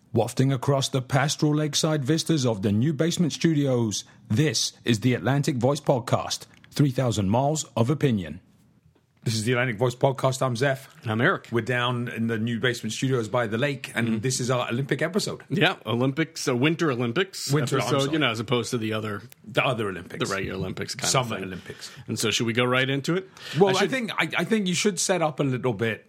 Wafting across the pastoral lakeside vistas of the new basement studios, this is the Atlantic Voice Podcast, 3,000 miles of opinion. This is the Atlantic Voice Podcast. I'm Zeph. And I'm Eric. We're down in the new basement studios by the lake, and this is our Olympic episode. Yeah, Olympics, Winter Olympics episode, as opposed to the other Olympics. The regular Olympics kind Summer of thing. Olympics. And so should we go right into it? Well, I think you should set up a little bit.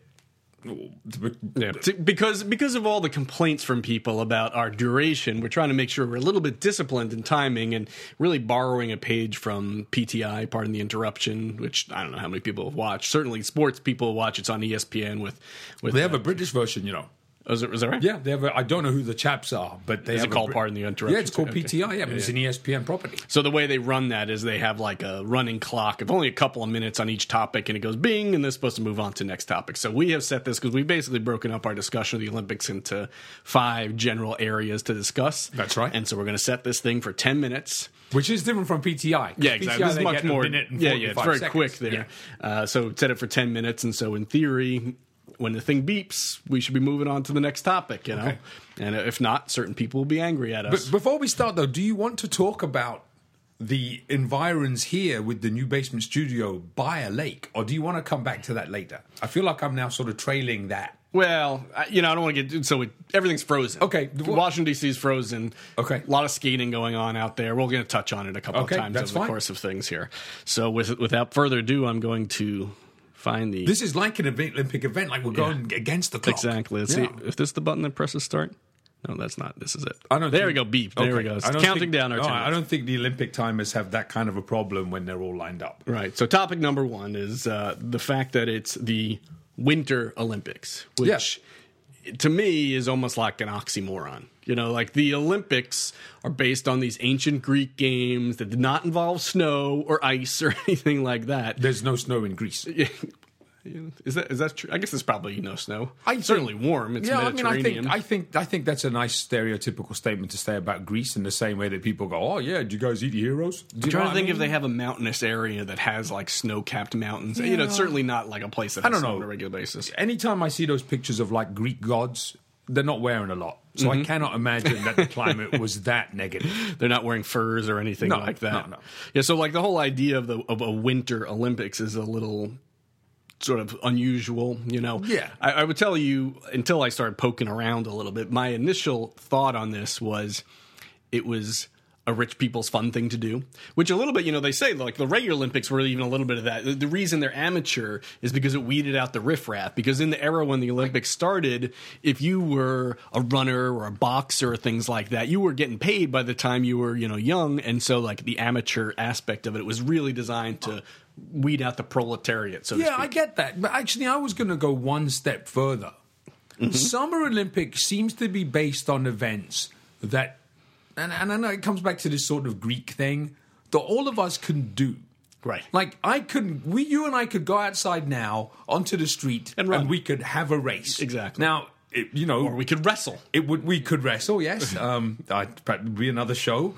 Yeah, because of all the complaints from people about our duration, we're trying to make sure we're a little bit disciplined in timing and really borrowing a page from PTI, pardon the interruption, which I don't know how many people have watched. Certainly sports people watch. It's on ESPN with they have a British version, you know. Oh, is that right? Yeah, they have. I don't know who the chaps are, but they is have it called Pardon the Interruption? Yeah, it's called PTI. Yeah, but it's an ESPN property. So the way they run that is they have like a running clock of only a couple of minutes on each topic, and it goes bing, and they're supposed to move on to the next topic. So we have set this because we've basically broken up our discussion of the Olympics into 5 general areas to discuss. That's right. And so we're going to set this thing for 10 minutes. Which is different from PTI. Yeah, exactly. PTI, this is much more. It's very seconds. quick there. Yeah. So set it for 10 minutes, and so in theory, when the thing beeps, we should be moving on to the next topic, you know? Okay. And if not, certain people will be angry at us. But before we start, though, do you want to talk about the environs here with the new basement studio by a lake, or do you want to come back to that later? I feel like I'm now sort of trailing that. Well, I don't want to get... So everything's frozen. Okay. Washington, D.C. is frozen. Okay. A lot of skating going on out there. We're going to touch on it a couple of times over the course of things here. So without further ado, I'm going to... find the... This is like an Olympic event, like we're going against the clock. Exactly. Let's see. If this is the button that presses start? No, that's not. This is it. There we go. Beep. There we go. It's counting down our time. I don't think the Olympic timers have that kind of a problem when they're all lined up. Right. So topic number 1 is the fact that it's the Winter Olympics, which to me is almost like an oxymoron. You know, like the Olympics are based on these ancient Greek games that did not involve snow or ice or anything like that. There's no snow in Greece. Is that true? I guess there's probably no snow. Certainly warm. It's Mediterranean. I think that's a nice stereotypical statement to say about Greece in the same way that people go, "Oh yeah, do you guys eat heroes?" I'm trying to think if they have a mountainous area that has like snow-capped mountains. Yeah. It's certainly not like a place that has snow on a regular basis. Anytime I see those pictures of like Greek gods, they're not wearing a lot. So I cannot imagine that the climate was that negative. They're not wearing furs or anything like that. No. Yeah, so like the whole idea of a Winter Olympics is a little sort of unusual, you know? Yeah. I would tell you, until I started poking around a little bit, my initial thought on this was it was a rich people's fun thing to do, which a little bit, they say like the regular Olympics were even a little bit of that. The reason they're amateur is because it weeded out the riffraff, because in the era when the Olympics started, if you were a runner or a boxer or things like that, you were getting paid by the time you were, young. And so like the amateur aspect of it was really designed to weed out the proletariat, so to speak. Yeah, I get that. But actually, I was going to go one step further. Summer Olympics seems to be based on events that, and I know it comes back to this sort of Greek thing, that all of us can do. Right. Like, you and I could go outside now onto the street and run. And we could have a race. Exactly. Now, or we could wrestle. We could wrestle, yes. That'd be another show.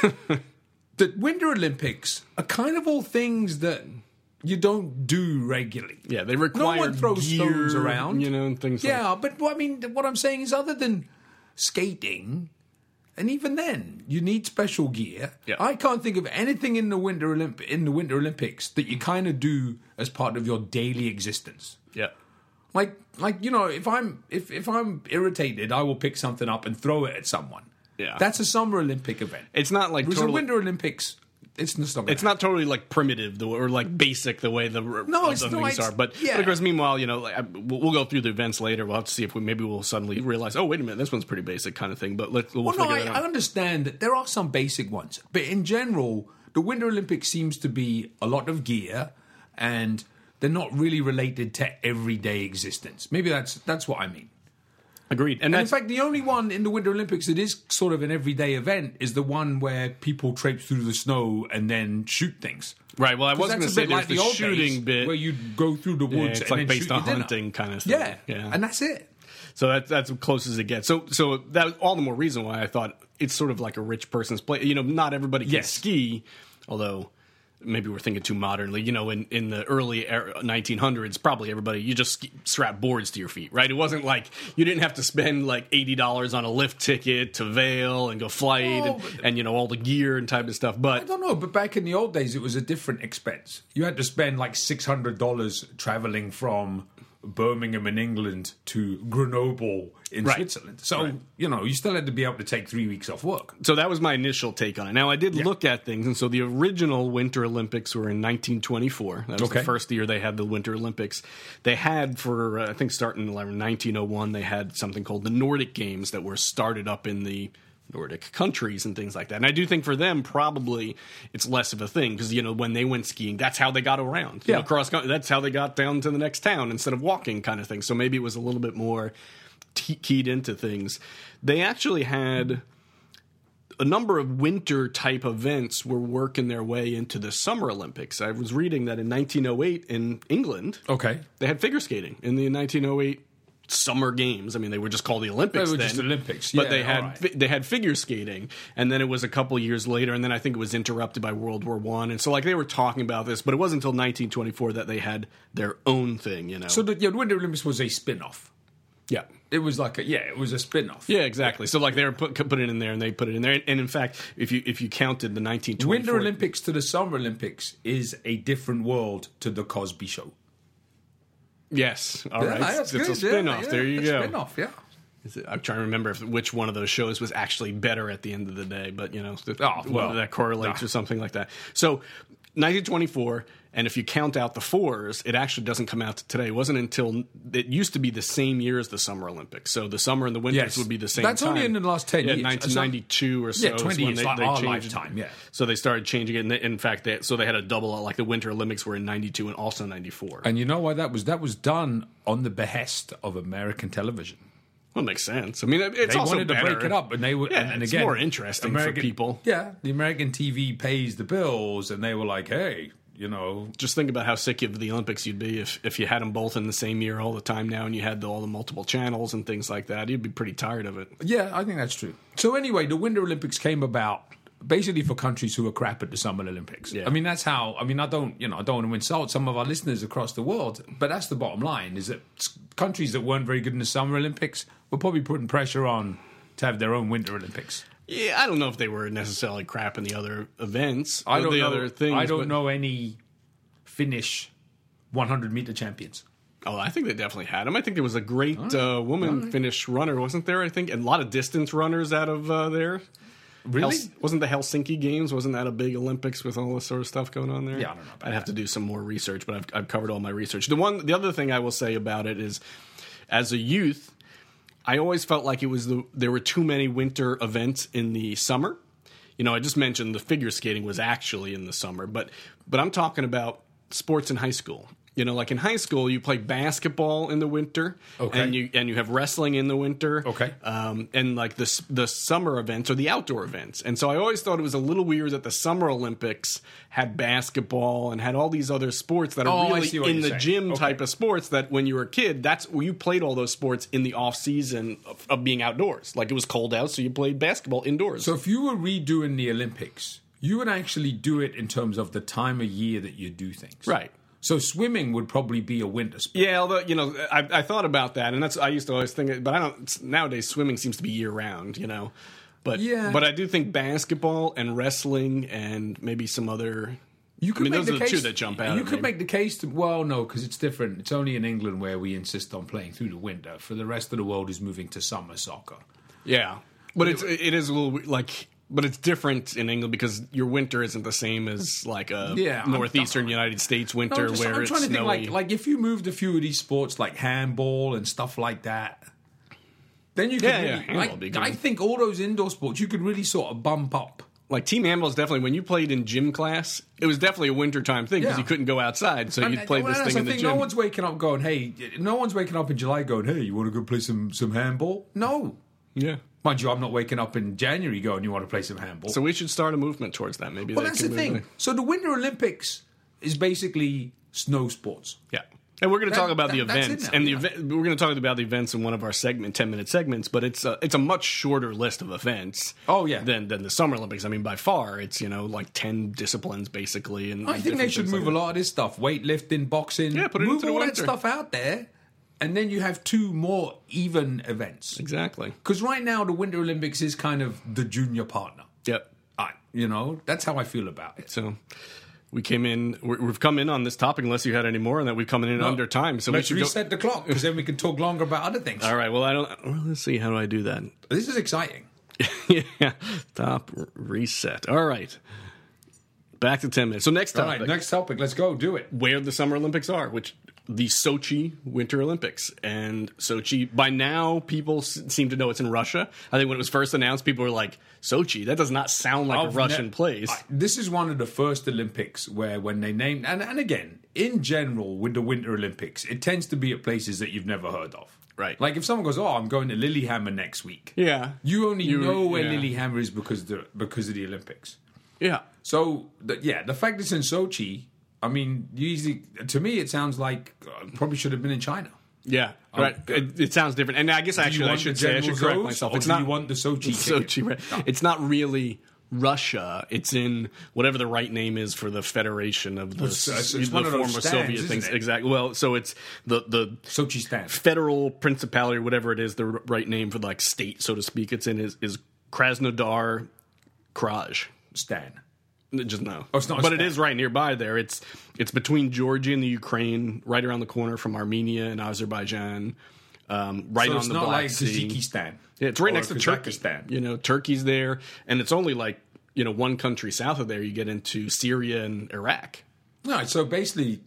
The Winter Olympics are kind of all things that you don't do regularly. Yeah, they require no one throws gear, stones around, and things. Yeah, but what I'm saying is, other than skating, and even then, you need special gear. Yeah. I can't think of anything in the Winter Olympics that you kind of do as part of your daily existence. Yeah. Like if I'm irritated, I will pick something up and throw it at someone. Yeah, that's a Summer Olympic event. It's not like totally, Winter Olympics. It's not totally like primitive or like basic the way the things are. But of course, meanwhile, we'll go through the events later. We'll have to see if we'll suddenly realize, oh, wait a minute, this one's pretty basic kind of thing. But we'll figure it out. I understand that there are some basic ones, but in general, the Winter Olympics seems to be a lot of gear, and they're not really related to everyday existence. Maybe that's what I mean. Agreed. And in fact, the only one in the Winter Olympics that is sort of an everyday event is the one where people traipse through the snow and then shoot things. Right. Well, I was going to say there's like the shooting bit where you go through the woods. It's like based on hunting kind of thing. Yeah, and that's it. So that's as close as it gets. So that all the more reason why I thought it's sort of like a rich person's play. Not everybody can ski, although maybe we're thinking too modernly. You know, in the early 1900s, probably everybody, you just strap boards to your feet, right? It wasn't like you didn't have to spend like $80 on a lift ticket to Vail and go flight and you know, all the gear and type of stuff. But I don't know, but back in the old days, it was a different expense. You had to spend like $600 traveling from Birmingham in England to Grenoble in Switzerland. So, you know, you still had to be able to take 3 weeks off work. So that was my initial take on it. Now, I did look at things, and so the original Winter Olympics were in 1924. That was the first year they had the Winter Olympics. They had, for I think starting in 1901, they had something called the Nordic Games that were started up in the Nordic countries and things like that. And I do think for them, probably it's less of a thing because, you know, when they went skiing, that's how they got around. You know, cross country, that's how they got down to the next town instead of walking kind of thing. So maybe it was a little bit more keyed into things. They actually had a number of winter type events were working their way into the Summer Olympics. I was reading that in 1908 in England, they had figure skating in the 1908 Summer Games. I mean, they were just called the Olympics. They were then, just Olympics, but they had figure skating, and then it was a couple years later, and then I think it was interrupted by World War I, and so like they were talking about this, but it wasn't until 1924 that they had their own thing. You know, so the Winter Olympics was a spin-off. Yeah. It was like it was a spin-off. Yeah, exactly. So like they were put it in there, and they put it in there, and in fact, if you counted the 1924 Winter Olympics to the Summer Olympics is a different world to the Cosby Show. Yes. All right. It's a spin-off. There you go. Spin-off, yeah. I'm trying to remember which one of those shows was actually better at the end of the day, but, you know, whether that correlates or something like that. So 1924, and if you count out the fours, it actually doesn't come out to today. It wasn't until it used to be the same year as the Summer Olympics. So the summer and the winters would be the same time. That's only in the last 10 years. 1992 or so. Yeah, 20 years, like our changed lifetime, So they started changing it. And in fact, they had a double, like the Winter Olympics were in 92 and also 94. And you know why that was? That was done on the behest of American television. Well, it makes sense. I mean, it's they also wanted to break it up, and they would. Yeah, and it's again, more interesting for people. Yeah, the American TV pays the bills, and they were like, "Hey, you know." Just think about how sick of the Olympics you'd be if you had them both in the same year all the time now, and you had all the multiple channels and things like that. You'd be pretty tired of it. Yeah, I think that's true. So anyway, the Winter Olympics came about basically for countries who were crap at the Summer Olympics. Yeah. I mean, that's how. I mean, I don't want to insult some of our listeners across the world, but that's the bottom line: is that countries that weren't very good in the Summer Olympics were probably putting pressure on to have their own Winter Olympics. Yeah, I don't know if they were necessarily crap in the other events. I don't know. Other things, I don't know any Finnish 100-meter champions. Oh, I think they definitely had them. I think there was a great woman Finnish runner, wasn't there? I think, and a lot of distance runners out of there. Really? Wasn't the Helsinki Games? Wasn't that a big Olympics with all this sort of stuff going on there? Yeah, I don't know. I'd have to do some more research, but I've covered all my research. The other thing I will say about it is, as a youth, I always felt like there were too many winter events in the summer. You know, I just mentioned the figure skating was actually in the summer, but I'm talking about sports in high school. You know, like in high school, you play basketball in the winter, and you have wrestling in the winter, and like the summer events or the outdoor events. And so I always thought it was a little weird that the Summer Olympics had basketball and had all these other sports that are really in the gym type of sports. That when you were a kid, that's where you played all those sports in the off season of being outdoors. Like it was cold out, so you played basketball indoors. So if you were redoing the Olympics, you would actually do it in terms of the time of year that you do things, right? So swimming would probably be a winter sport. Yeah, although, you know, I thought about that, and I used to always think, but I don't. Nowadays, swimming seems to be year round, you know. But I do think basketball and wrestling and maybe some other. Those are the two that jump out. You could make the case no, because it's different. It's only in England where we insist on playing through the winter. For the rest of the world, is moving to summer soccer. Yeah, but it is a little like. But it's different in England because your winter isn't the same as like a northeastern United States winter where it's snowy. I'm trying to think like if you moved a few of these sports like handball and stuff like that, then you could I think all those indoor sports you could really sort of bump up. Like team handball is definitely, when you played in gym class, it was definitely a wintertime thing because you couldn't go outside, so you'd play this thing in the gym. No one's waking up in July going, hey, you want to go play some handball? No. Yeah. Mind you, I'm not waking up in January going, you want to play some handball. So we should start a movement towards that. Maybe. Well, that's the thing. So the Winter Olympics is basically snow sports. Yeah. And we're going to talk about the that's events, it now, and yeah. we're going to talk about the events in one of our 10-minute segments. But it's a much shorter list of events. Oh, yeah. than the Summer Olympics. I mean, by far, it's like 10 disciplines basically. And I think they should move a lot of this stuff: weightlifting, boxing. Yeah, put it move into the all that winter. stuff out there, and then you have 2 more even events. Exactly. Because right now the Winter Olympics is kind of the junior partner. Yep. That's how I feel about it. So we've come in on this topic, unless you had any more, and that we've come in under time. So Let's we should reset the clock, because then we can talk longer about other things. All right. Well, let's see. How do I do that? This is exciting. Yeah. Top reset. All right. Back to 10 minutes. So next All topic. right, next topic. Let's go. Do it. Where the Summer Olympics are, which the Sochi Winter Olympics. And Sochi, by now, people seem to know it's in Russia. I think when it was first announced, people were like, Sochi? That does not sound like a Russian place. This is one of the first Olympics where when they named, and again, in general, with the Winter Olympics, it tends to be at places that you've never heard of. Right. Like if someone goes, I'm going to Lillehammer next week. Yeah. You only know where yeah. Lillehammer is because of the Olympics. Yeah. So, the fact it's in Sochi, I mean, to me, it sounds like probably should have been in China. Yeah, right. It sounds different. And I guess actually I should correct myself. It's not. You want the Sochi? Sochi, right? No. It's not really Russia. It's in whatever the right name is for the Federation of the former Soviet things. Exactly. Well, so it's the Sochi Stan. Federal Principality, or whatever it is, the right name for like state, so to speak. It's in is Krasnodar Kraj. Stan. Just no. Oh, it's not, but it is right nearby there. It's between Georgia and the Ukraine, right around the corner from Armenia and Azerbaijan, right so on the Black Sea. It's not like Tajikistan. Yeah, it's right next to Turkey. Kazakhstan. Turkey's there, and it's only like one country south of there. You get into Syria and Iraq. Right. So basically,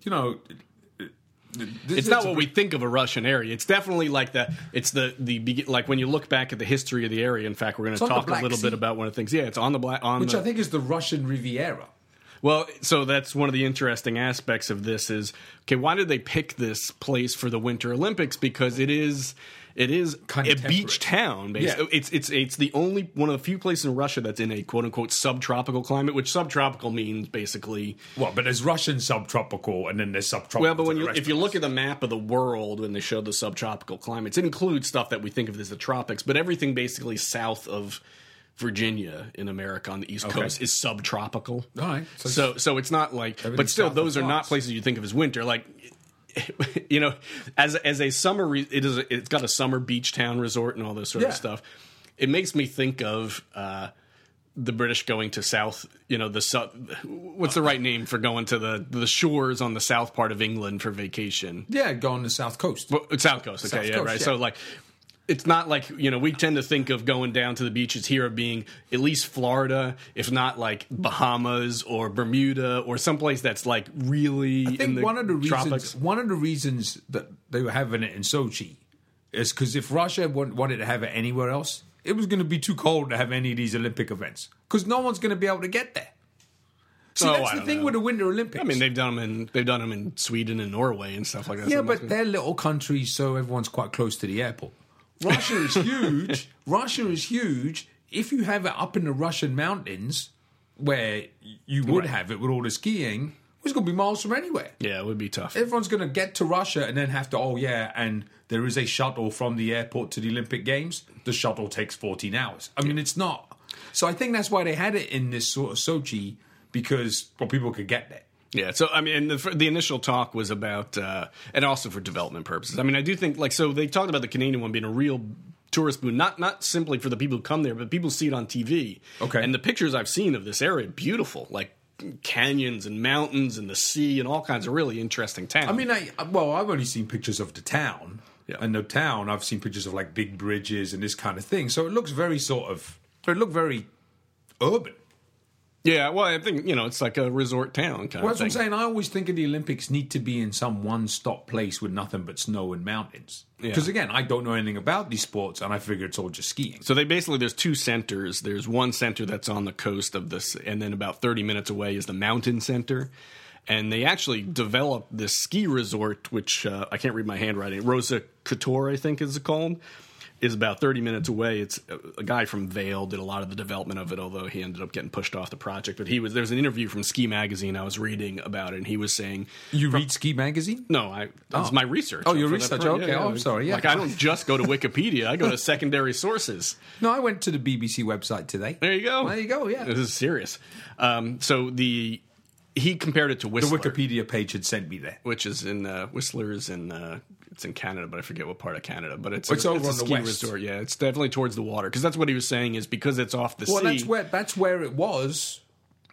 it's not what we think of a Russian area. It's definitely like like when you look back at the history of the area. In fact, we're going to talk a little bit about one of the things. Yeah, it's on the which I think is the Russian Riviera. Well, so that's one of the interesting aspects of this is, okay, why did they pick this place for the Winter Olympics? Because it is kind a of beach town. Basically. Yeah. It's the only one of the few places in Russia that's in a quote unquote subtropical climate, which subtropical means basically. Well, but there's Russian subtropical and then there's subtropical. Well, but if you look at the map of the world when they show the subtropical climates, it includes stuff that we think of as the tropics, but everything basically south of Virginia in America on the East Coast is subtropical. All right. So it's not like, but still, those are not places you think of as winter. Like, as a summer, it's got a summer beach town resort and all this sort of stuff. It makes me think of the British going to south. What's the right name for going to the shores on the south part of England for vacation? Yeah, go on the south coast. Well, South Coast. Okay, South Coast, right. yeah. So like. It's not like, we tend to think of going down to the beaches here of being at least Florida, if not like Bahamas or Bermuda or someplace that's like really in the tropics. One of the reasons that they were having it in Sochi is because if Russia wanted to have it anywhere else, it was going to be too cold to have any of these Olympic events because no one's going to be able to get there. See, that's the thing with the Winter Olympics. I mean, they've done them in Sweden and Norway and stuff like that. Yeah, so but they're little countries, so everyone's quite close to the airport. Russia is huge. Russia is huge. If you have it up in the Russian mountains, where you would have it with all the skiing, it's going to be miles from anywhere. Yeah, it would be tough. Everyone's going to get to Russia and then have to, and there is a shuttle from the airport to the Olympic Games. The shuttle takes 14 hours. I mean, it's not. So I think that's why they had it in this sort of Sochi, because people could get there. Yeah, so I mean, the initial talk was about, and also for development purposes. I mean, I do think so they talked about the Canadian one being a real tourist boon, not simply for the people who come there, but people see it on TV. Okay, and the pictures I've seen of this area, beautiful, like canyons and mountains and the sea and all kinds of really interesting towns. I mean, I've only seen pictures of the town, and the town I've seen pictures of like big bridges and this kind of thing. So it looks very very urban. Yeah, well, I think, it's like a resort town kind of thing. That's what I'm saying. I always think of the Olympics need to be in some one-stop place with nothing but snow and mountains. Because, again, I don't know anything about these sports, and I figure it's all just skiing. So there's two centers. There's one center that's on the coast of this, and then about 30 minutes away is the mountain center. And they actually developed this ski resort, which I can't read my handwriting. Rosa Couture, I think is it called. is about 30 minutes away. It's a guy from Vail did a lot of the development of it, although he ended up getting pushed off the project. But there's an interview from Ski Magazine I was reading about it, and he was saying... You read Ski Magazine? No, that's my research. Oh, your research? Okay, yeah. I'm sorry. Yeah. Like, I don't just go to Wikipedia. I go to secondary sources. No, I went to the BBC website today. There you go. There you go, yeah. This is serious. He compared it to Whistler. The Wikipedia page had sent me there. Which is in Whistler's it's in Canada, but I forget what part of Canada. But it's over a on ski the west. resort. Yeah, it's definitely towards the water because that's what he was saying is because it's off the sea. Well, that's where it was.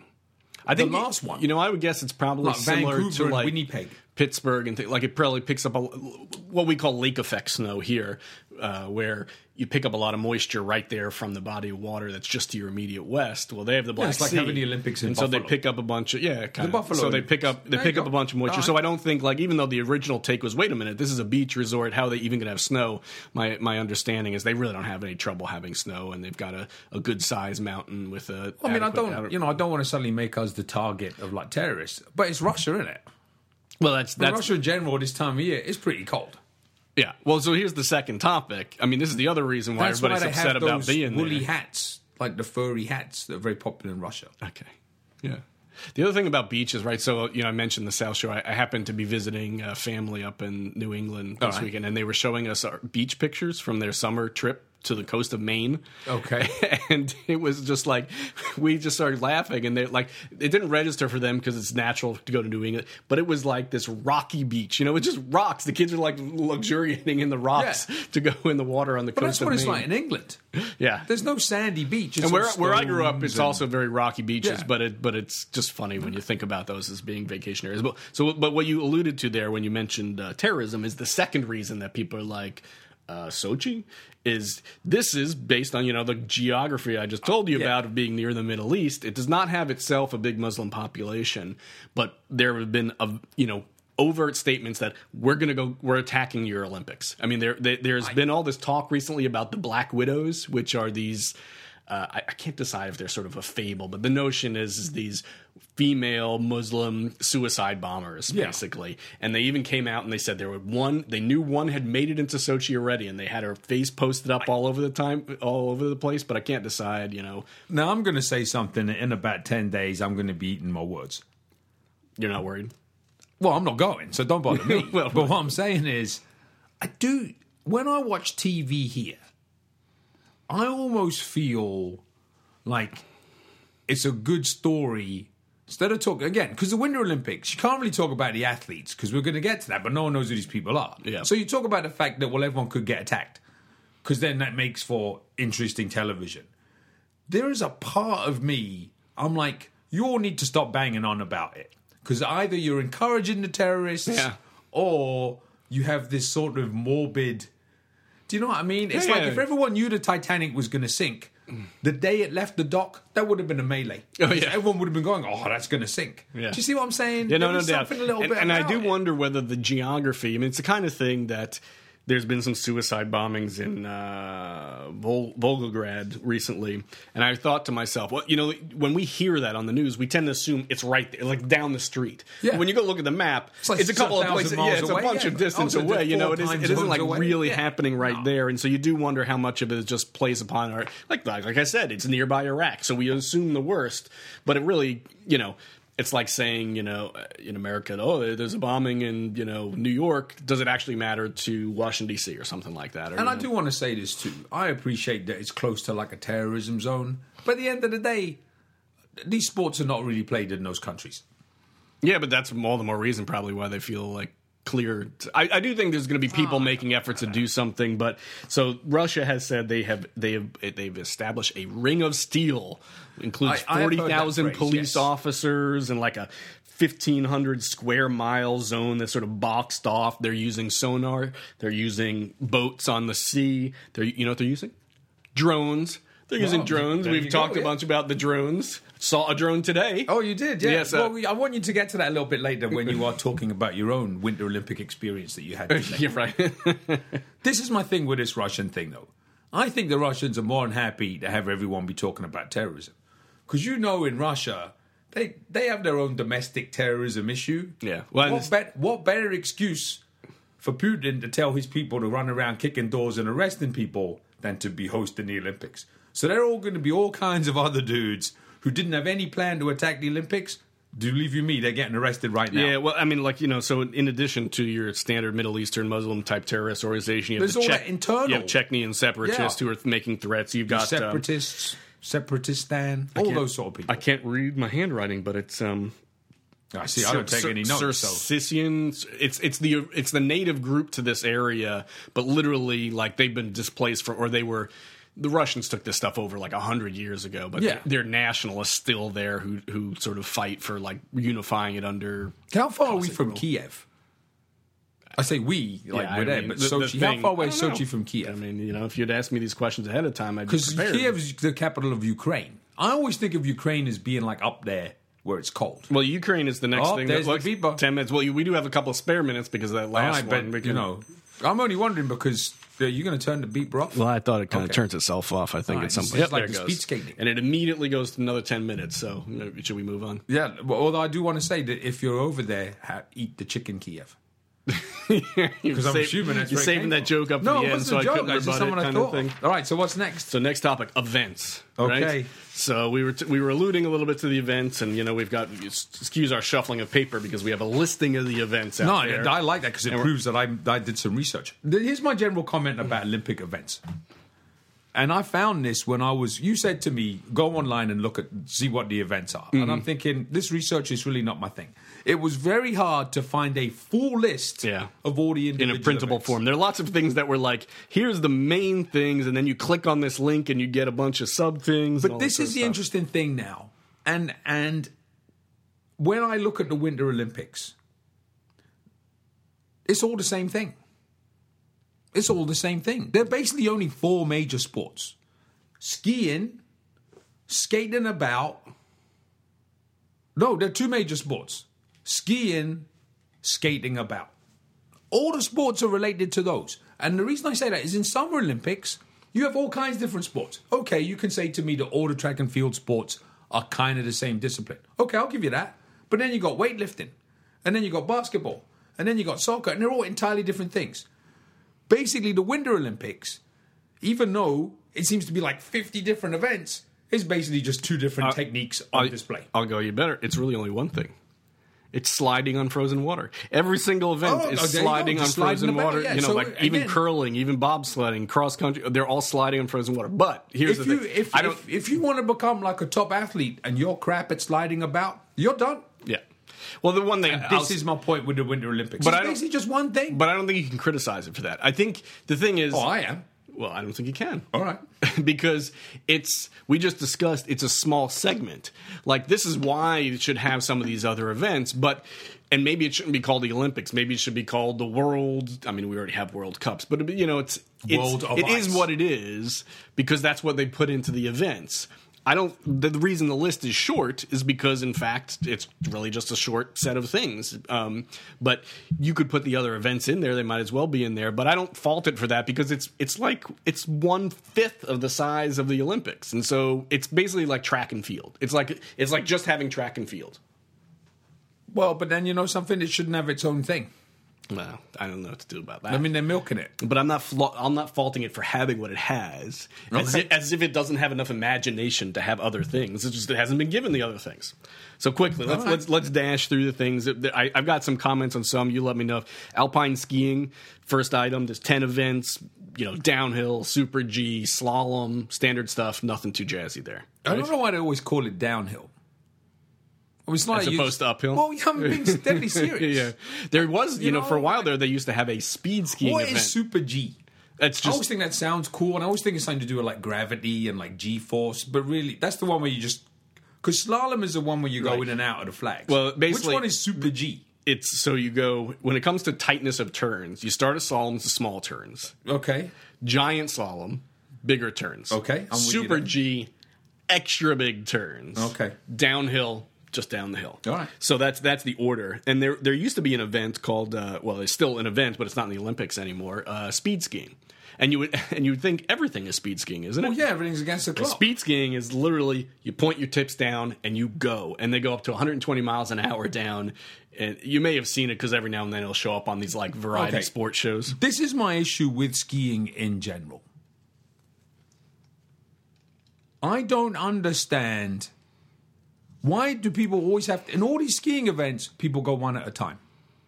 I think the last one. You know, I would guess it's probably like similar Vancouver to and like Winnipeg. Pittsburgh and like it probably picks up what we call lake effect snow here, where you pick up a lot of moisture right there from the body of water that's just to your immediate west. Well, they have the Black it's like Sea, having the Olympics in and Buffalo. So they pick up a bunch of the Buffalo. So they Olympics. pick up a bunch of moisture. So I don't think like even though the original take was wait a minute, this is a beach resort. How are they even going to have snow? My understanding is they really don't have any trouble having snow, and they've got a good sized mountain with a. I mean, I don't want to suddenly make us the target of like terrorists, but it's Russia, isn't it? Well, that's Russia in general this time of year is pretty cold. Yeah. Well, so here's the second topic. I mean, this is the other reation why That's everybody's why they upset have about those being woolly there. hats, like the furry hats that are very popular in Russia. Okay. Yeah. The other thing about beaches, right? So, I mentioned the South Shore. I happened to be visiting a family up in New England this weekend, and they were showing us our beach pictures from their summer trip to the coast of Maine. Okay. And it was just like, we just started laughing, and they like, it didn't register for them because it's natural to go to New England, but it was like this rocky beach, it's just rocks. The kids are like luxuriating in the rocks to go in the water on the coast of Maine. But that's what it's like in England. Yeah. There's no sandy beach. It's And where I grew up, it's and- also very rocky beaches, Yeah. but it's just funny when you think about those as being vacation areas. But what you alluded to there when you mentioned terrorism is the second reason that people are like, Sochi is based on the geography I just told you about of being near the Middle East. It does not have itself a big Muslim population, but there have been overt statements that we're attacking your Olympics. I mean, there's been all this talk recently about the Black Widows, which are these. I can't decide if they're sort of a fable, but the notion is these female Muslim suicide bombers, basically. And they even came out and they said they knew one had made it into Sochi already, and they had her face posted up all over the place, but I can't decide, Now, I'm going to say something. In about 10 days, I'm going to be eating my words. You're not worried? Well, I'm not going, so don't bother me. Well, but what I'm saying is, when I watch TV here, I almost feel like it's a good story. Instead of talking, again, because the Winter Olympics, you can't really talk about the athletes because we're going to get to that, but no one knows who these people are. Yeah. So you talk about the fact that, everyone could get attacked because then that makes for interesting television. There is a part of me, I'm like, you all need to stop banging on about it because either you're encouraging the terrorists or you have this sort of morbid... Do you know what I mean? It's like if everyone knew the Titanic was going to sink, the day it left the dock, that would have been a melee. Oh, yeah. Everyone would have been going, that's going to sink. Yeah. Do you see what I'm saying? Yeah, no doubt. And I do it. wonder whether the geography, it's the kind of thing that there's been some suicide bombings in Volgograd recently. And I thought to myself, when we hear that on the news, we tend to assume it's right there, like down the street. Yeah. But when you go look at the map, it's a couple of places. Yeah, it's a bunch of distance away. It isn't like really happening right there. And so you do wonder how much of it just plays upon our, like I said, it's nearby Iraq. So we assume the worst. But it really, it's like saying, in America, there's a bombing in, New York. Does it actually matter to Washington, D.C. or something like that? And I do want to say this too. I appreciate that it's close to like a terrorism zone. But at the end of the day, these sports are not really played in those countries. Yeah, but that's all the more reason probably why they feel like clear. I do think there's going to be people making efforts to do something, but so Russia has said they've established a ring of steel, includes 40,000 police officers and like a 1,500 square mile zone that's sort of boxed off. They're using sonar. They're using boats on the sea. You know what they're using? Drones. They're using drones. We've talked a bunch about the drones. Saw a drone today. Oh, you did? Yeah. Yes, well, I want you to get to that a little bit later when you are talking about your own Winter Olympic experience that you had today. You're right. This is my thing with this Russian thing, though. I think the Russians are more than happy to have everyone be talking about terrorism. Because in Russia, they have their own domestic terrorism issue. Yeah. Well, what better excuse for Putin to tell his people to run around kicking doors and arresting people than to be hosting the Olympics. So they're all going to be all kinds of other dudes who didn't have any plan to attack the Olympics. Do believe you me, they're getting arrested right now. Yeah, well, I mean, like, so in addition to your standard Middle Eastern Muslim-type terrorist organization, you have There's all that internal. You have Chechnya separatists who are making threats. You've got separatists, Separatistan, all those sort of people. I can't read my handwriting, but it's... I see. I don't take any notes. Circassians. It's the native group to this area, but literally, like, they've been displaced the Russians took this stuff over like 100 years ago, but they're nationalists still there who sort of fight for like unifying it under. How far are we from Kiev? I say we, like we're there, but Sochi. How far away is Sochi from Kiev? I mean, if you'd asked me these questions ahead of time, I'd be prepared. Because Kiev is the capital of Ukraine. I always think of Ukraine as being like up there where it's cold. Well, Ukraine is the next thing. There's the people. 10 minutes. Well, we do have a couple of spare minutes because of that last one. But, I'm only wondering because you're going to turn the beeper off? Well, I thought it kind of turns itself off, I think, at some point. It's like the speed skating. And it immediately goes to another 10 minutes, so should we move on? Yeah, although I do want to say that if you're over there, eat the chicken Kiev. Because I'm assuming that's you're saving that joke up to the end, so I couldn't rebut it kind of thing. All right, so what's next? So next topic, events. Okay. Right? So we were alluding a little bit to the events, and we've got, excuse our shuffling of paper because we have a listing of the events out there. No, I like that because it proves that I did some research. Here's my general comment about Olympic events. And I found this when you said to me, go online and see what the events are. Mm-hmm. And I'm thinking, this research is really not my thing. It was very hard to find a full list of all the individual in a printable events. form. There are lots of things that were like, here's the main things, and then you click on this link and you get a bunch of sub things. But this is the interesting thing now. And when I look at the Winter Olympics, it's all the same thing. It's all the same thing. There are basically only 4 major sports. Skiing, skating about. No, there are 2 major sports. Skiing, skating about. All the sports are related to those. And the reason I say that is in Summer Olympics, you have all kinds of different sports. Okay, you can say to me that all the track and field sports are kind of the same discipline. Okay, I'll give you that. But then you got weightlifting. And then you got basketball. And then you got soccer. And they're all entirely different things. Basically, the Winter Olympics, even though it seems to be like 50 different events, is basically just 2 different techniques on display. I'll go you better. It's really only one thing. It's sliding on frozen water. Every single event is sliding on frozen water. Yeah. So like even curling, even bobsledding, cross country, they're all sliding on frozen water. But here's the thing. If you want to become like a top athlete and you're crap at sliding about, you're done. Yeah. Well, the one thing... This is my point with the Winter Olympics. But it's basically just one thing. But I don't think you can criticize it for that. I think the thing is... Oh, I am. Well, I don't think you can. All right. Because we just discussed, it's a small segment. Like, this is why it should have some of these other events, and maybe it shouldn't be called the Olympics. Maybe it should be called the World... I mean, we already have World Cups, but, it is what it is because that's what they put into the events. The reason the list is short is because, in fact, it's really just a short set of things. But you could put the other events in there; they might as well be in there. But I don't fault it for that because it's 1/5 of the size of the Olympics, and so it's basically like track and field. It's like just having track and field. Well, but then something, it shouldn't have its own thing. Well, I don't know what to do about that. I mean, they're milking it. But I'm not faulting it for having what it has, as if it doesn't have enough imagination to have other things. It's just it hasn't been given the other things. So quickly, let's dash through the things. I've got some comments on some. You let me know. Alpine skiing, first item. There's 10 events. Downhill, Super G, slalom, standard stuff. Nothing too jazzy there. Right? I don't know why they always call it downhill. As opposed to uphill? Well, I'm being deadly serious. Yeah. There was, for a while there, they used to have a speed skiing event. What is Super G? I always think that sounds cool, and I always think it's something to do with like gravity and like G-force, but really, that's the one where you just... Because slalom is the one where you go in and out of the flags. Well, basically... Which one is Super G? It's so you go... When it comes to tightness of turns, you start a slalom to small turns. Okay. Giant slalom, bigger turns. Okay. Super G, extra big turns. Okay. Downhill... just down the hill. All right. So that's the order. And there used to be an event called, it's still an event, but it's not in the Olympics anymore, speed skiing. And you would think everything is speed skiing, isn't it? Well, yeah, everything's against the clock. Speed skiing is literally you point your tips down and you go, and they go up to 120 miles an hour down. And you may have seen it because every now and then it'll show up on these like variety sports shows. This is my issue with skiing in general. I don't understand, why do people always have to, in all these skiing events, people go one at a time?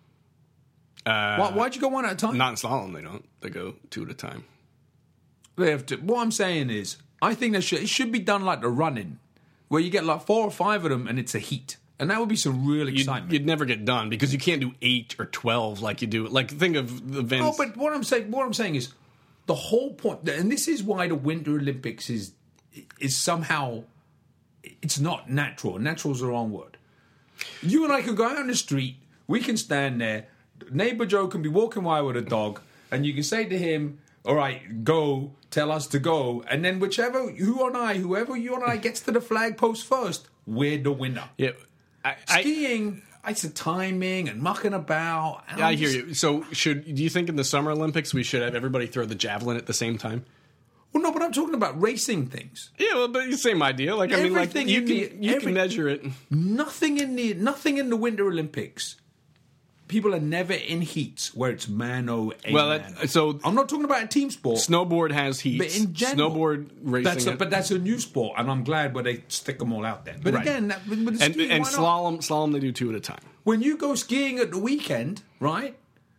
Why'd you go one at a time? Not in slalom, they don't. They go two at a time. They have to. What I'm saying is, I think it should be done like the running, where you get like 4 or 5 of them and it's a heat. And that would be some real excitement. You'd never get done because you can't do 8 or 12 like you do. Like, think of the events. No, but what I'm saying is, the whole point, and this is why the Winter Olympics is somehow, it's not natural. Natural's the wrong word. You and I can go out on the street, we can stand there, neighbor Joe can be walking by with a dog, and you can say to him, all right, go, tell us to go, and then whoever you and I gets to the flag post first, we're the winner. Yeah. Skiing, it's a timing and mucking about. Yeah, I hear you. So, do you think in the Summer Olympics we should have everybody throw the javelin at the same time? Well, no, but I'm talking about racing things. Yeah, well, but the same idea. Like, I mean, like you can measure it. Nothing in the Winter Olympics. People are never in heats where it's mano a mano. So I'm not talking about a team sport. Snowboard has heats. But in general, snowboard racing. But that's a new sport, and I'm glad where they stick them all out there. But again, skiing, and slalom they do 2 at a time. When you go skiing at the weekend, right?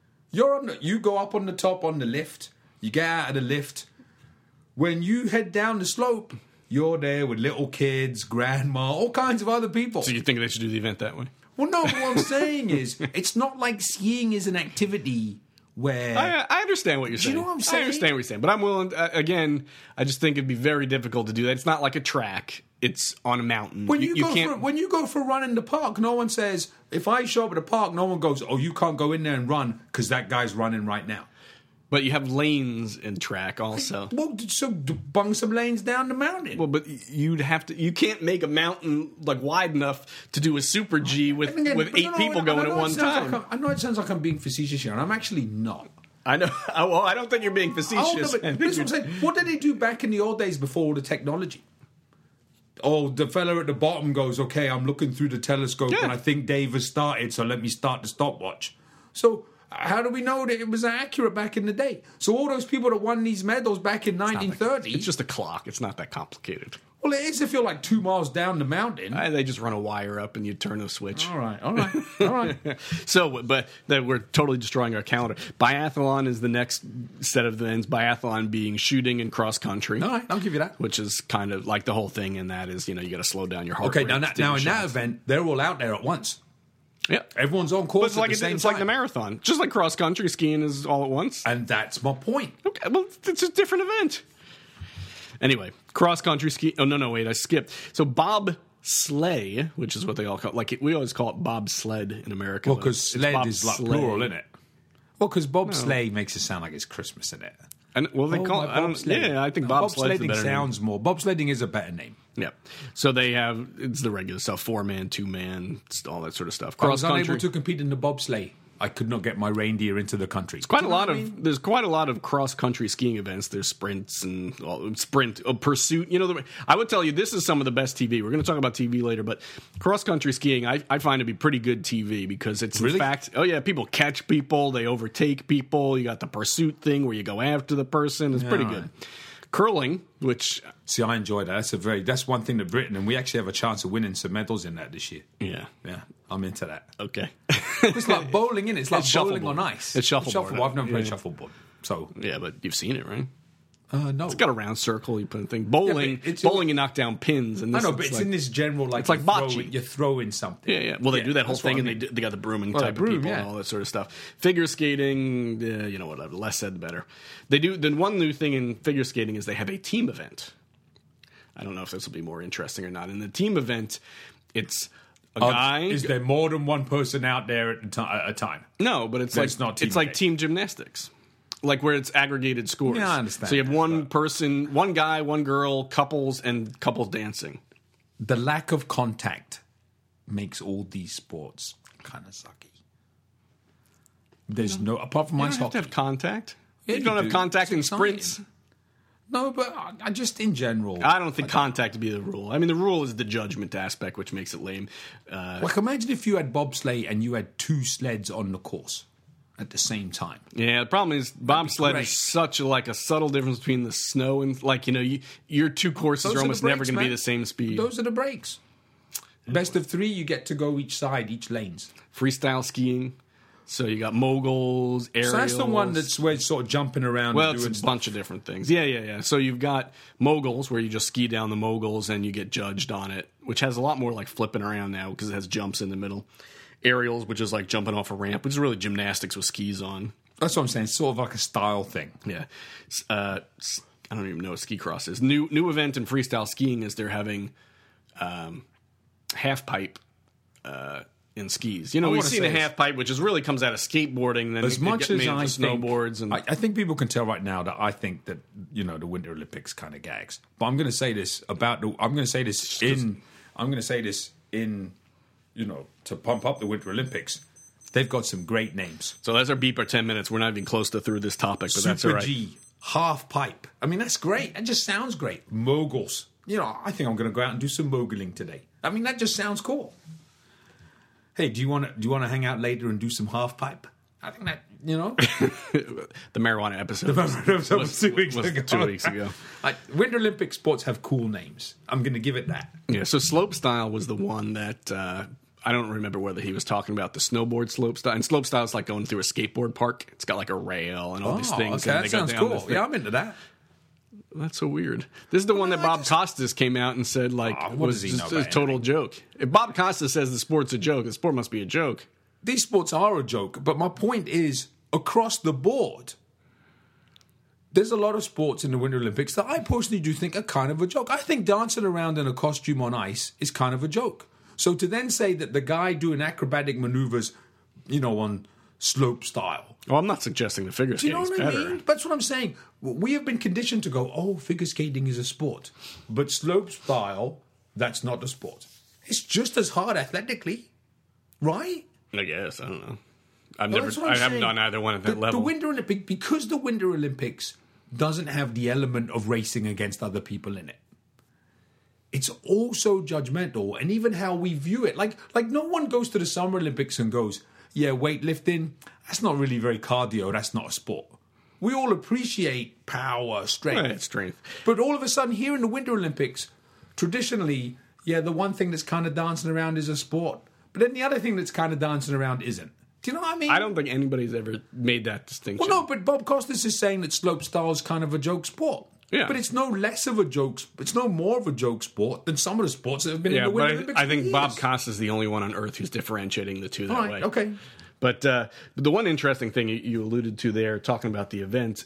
You go up on the top on the lift. You get out of the lift. When you head down the slope, you're there with little kids, grandma, all kinds of other people. So you think they should do the event that way? Well, no, but what I'm saying is, it's not like skiing is an activity where... I understand what you're saying. Do you know what I'm saying? I understand what you're saying. But I'm willing... again, I just think it'd be very difficult to do that. It's not like a track. It's on a mountain. When you go for a run in the park, no one says... If I show up at a park, no one goes, oh, you can't go in there and run because that guy's running right now. But you have lanes in track also. Well, so bung some lanes down the mountain. Well, but you'd have to. You can't make a mountain like wide enough to do a super G with 8 people going at one time. I know it sounds like I'm being facetious here, and I'm actually not. I know. Well, I don't think you're being facetious. But this is what I'm saying. What did they do back in the old days before all the technology? Oh, the fella at the bottom goes, okay, I'm looking through the telescope, and I think Dave has started, so let me start the stopwatch. So... How do we know that it was accurate back in the day? So all those people that won these medals back in 1930... It's just a clock. It's not that complicated. Well, it is if you're like 2 miles down the mountain. They just run a wire up and you turn a switch. All right. So, but we're totally destroying our calendar. Biathlon is the next set of events. Biathlon being shooting and cross country. All right, I'll give you that. Which is kind of like the whole thing, and that is, you got to slow down your heart rate. Okay, now in that event, they're all out there at once. Yeah, everyone's on course at the same time. It's like the marathon, just like cross country skiing is all at once. And that's my point. Okay, well, it's a different event. Anyway, cross country ski. Oh no, wait, I skipped. So bobsleigh, which is what they all call it. Like we always call it bobsled in America. Well, because sled is like plural, isn't it? Well, because bobsleigh makes it sound like it's Christmas, isn't it? And well, they call it. I think bobsledding sounds more. Bobsledding is a better name. Yeah. So they have it's the regular stuff: 4-man, 2-man, all that sort of stuff. I was unable to compete in the bobsleigh. I could not get my reindeer into the country. There's quite a lot of cross country skiing events. There's sprints and pursuit. I would tell you this is some of the best TV. We're going to talk about TV later, but cross country skiing I find to be pretty good TV because it's in fact people catch people, they overtake people. You got the pursuit thing where you go after the person. It's pretty good. Curling, which I enjoy that. That's one thing that Britain, and we actually have a chance of winning some medals in that this year. Yeah, I'm into that. Okay, it's like bowling, isn't it? It's like bowling shuffleboard. on ice. It's shuffleboard. I've never played shuffleboard, so yeah, but you've seen it, right? No, it's got a round circle. You put a thing. Bowling, you knock down pins, and I know, but it's in this general it's like bocce. You're throwing something. Yeah. Well, they do that whole thing, and they got the brooming type of people and all that sort of stuff. Figure skating, whatever. Less said, the better. They do. Then one new thing in figure skating is they have a team event. I don't know if this will be more interesting or not. In the team event, it's a guy. Is there more than one person out there at a time? No, but it's like team gymnastics. Like where it's aggregated scores. Yeah, I understand. So you have one person, one guy, one girl, couples, and couples dancing. The lack of contact makes all these sports kind of sucky. There's apart from you ice don't have hockey. to have contact. Yeah, you don't have do. contact in It's sprints. exciting. No, but I just in general. I don't think contact would be the rule. I mean, the rule is the judgment aspect, which makes it lame. Like, imagine if you had bobsleigh and you had 2 sleds on the course at the same time. Yeah, the problem is bobsled great. is such a subtle difference between the snow and your 2 courses Those are are almost the never breaks, going to be man. the same speed. Those are the breaks. Best of 3, you get to go each side, each lanes. Freestyle skiing. So you got moguls, aerials. So that's the one that's where it's sort of jumping around. Well, and it's doing a stuff. bunch of different things. Yeah. So you've got moguls, where you just ski down the moguls and you get judged on it, which has a lot more like flipping around now because it has jumps in the middle. Aerials, which is like jumping off a ramp, which is really gymnastics with skis on. That's what I'm saying. It's sort of like a style thing. Yeah. I don't even know what ski cross is. New event in freestyle skiing is they're having half pipe in skis. You know, we've seen a half pipe, which is really comes out of skateboarding, and then As much as I think, snowboards. And I think people can tell right now that I think that the Winter Olympics kind of gags. But I'm going to say this in to pump up the Winter Olympics. They've got some great names. so that's our beep our 10 minutes. We're not even close to through this topic, but that's all Super right. G, half pipe. I mean, that's great. That just sounds great. Moguls. I think I'm going to go out and do some moguling today. I mean, that just sounds cool. Hey, do you want to hang out later and do some half pipe? I think that The marijuana episode was 2 weeks was ago. 2 weeks ago. Winter Olympic sports have cool names. I'm going to give it that. Yeah, so slopestyle was the one that I don't remember whether he was talking about the snowboard slopestyle. And slopestyle is like going through a skateboard park. It's got like a rail and all these things. Okay, and that they go sounds down cool. this thing. Yeah, I'm into that. That's so weird. This is the one that Bob Costas came out and said what was does he know just about a total joke. If Bob Costas says the sport's a joke, the sport must be a joke. These sports are a joke, but my point is, across the board, there's a lot of sports in the Winter Olympics that I personally do think are kind of a joke. I think dancing around in a costume on ice is kind of a joke. So to then say that the guy doing acrobatic maneuvers, on slope style. Well, I'm not suggesting the figure Do you know skating's what I better. mean? That's what I'm saying. We have been conditioned to go, figure skating is a sport. But slope style, that's not a sport. It's just as hard athletically, right? I guess. I don't know. I That's what I'm haven't saying. done either one at that level. The Winter Olympics, because the Winter Olympics doesn't have the element of racing against other people in it. It's also judgmental, and even how we view it. Like no one goes to the Summer Olympics and goes, yeah, weightlifting, that's not really very cardio, that's not a sport. We all appreciate power, strength. Right, strength. But all of a sudden, here in the Winter Olympics, traditionally, the one thing that's kind of dancing around is a sport. But then the other thing that's kind of dancing around isn't. Do you know what I mean? I don't think anybody's ever made that distinction. Well, no, but Bob Costas is saying that slopestyle is kind of a joke sport. Yeah. But it's no less of a joke. It's no more of a joke sport than some of the sports that have been in the Winter Olympics. I think for Bob years. Costas is the only one on earth who's differentiating the two that All right, way. okay. But the one interesting thing you alluded to there, talking about the event,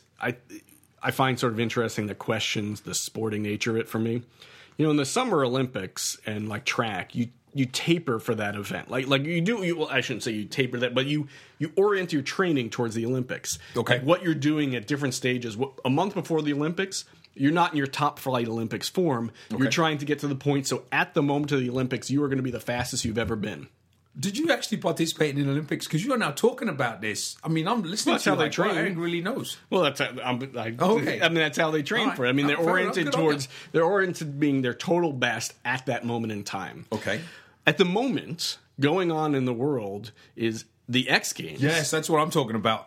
I find sort of interesting that questions the sporting nature of it for me. In the Summer Olympics and like track, you taper for that event. Like you do. Well, I shouldn't say you taper that, but you orient your training towards the Olympics. Okay. Like what you're doing at different stages. A month before the Olympics, you're not in your top flight Olympics form. Okay. You're trying to get to the point. So at the moment of the Olympics, you are going to be the fastest you've ever been. Did you actually participate in the Olympics? Because you're now talking about this. I mean, I'm listening Well, that's to how you they like, train. Eric really knows. Well, that's Okay. I mean, that's how they train All right. for it. I mean, they're Fair enough. oriented Good on towards you. they're oriented being their total best at that moment in time. Okay. At the moment, going on in the world is the X Games. Yes, that's what I'm talking about.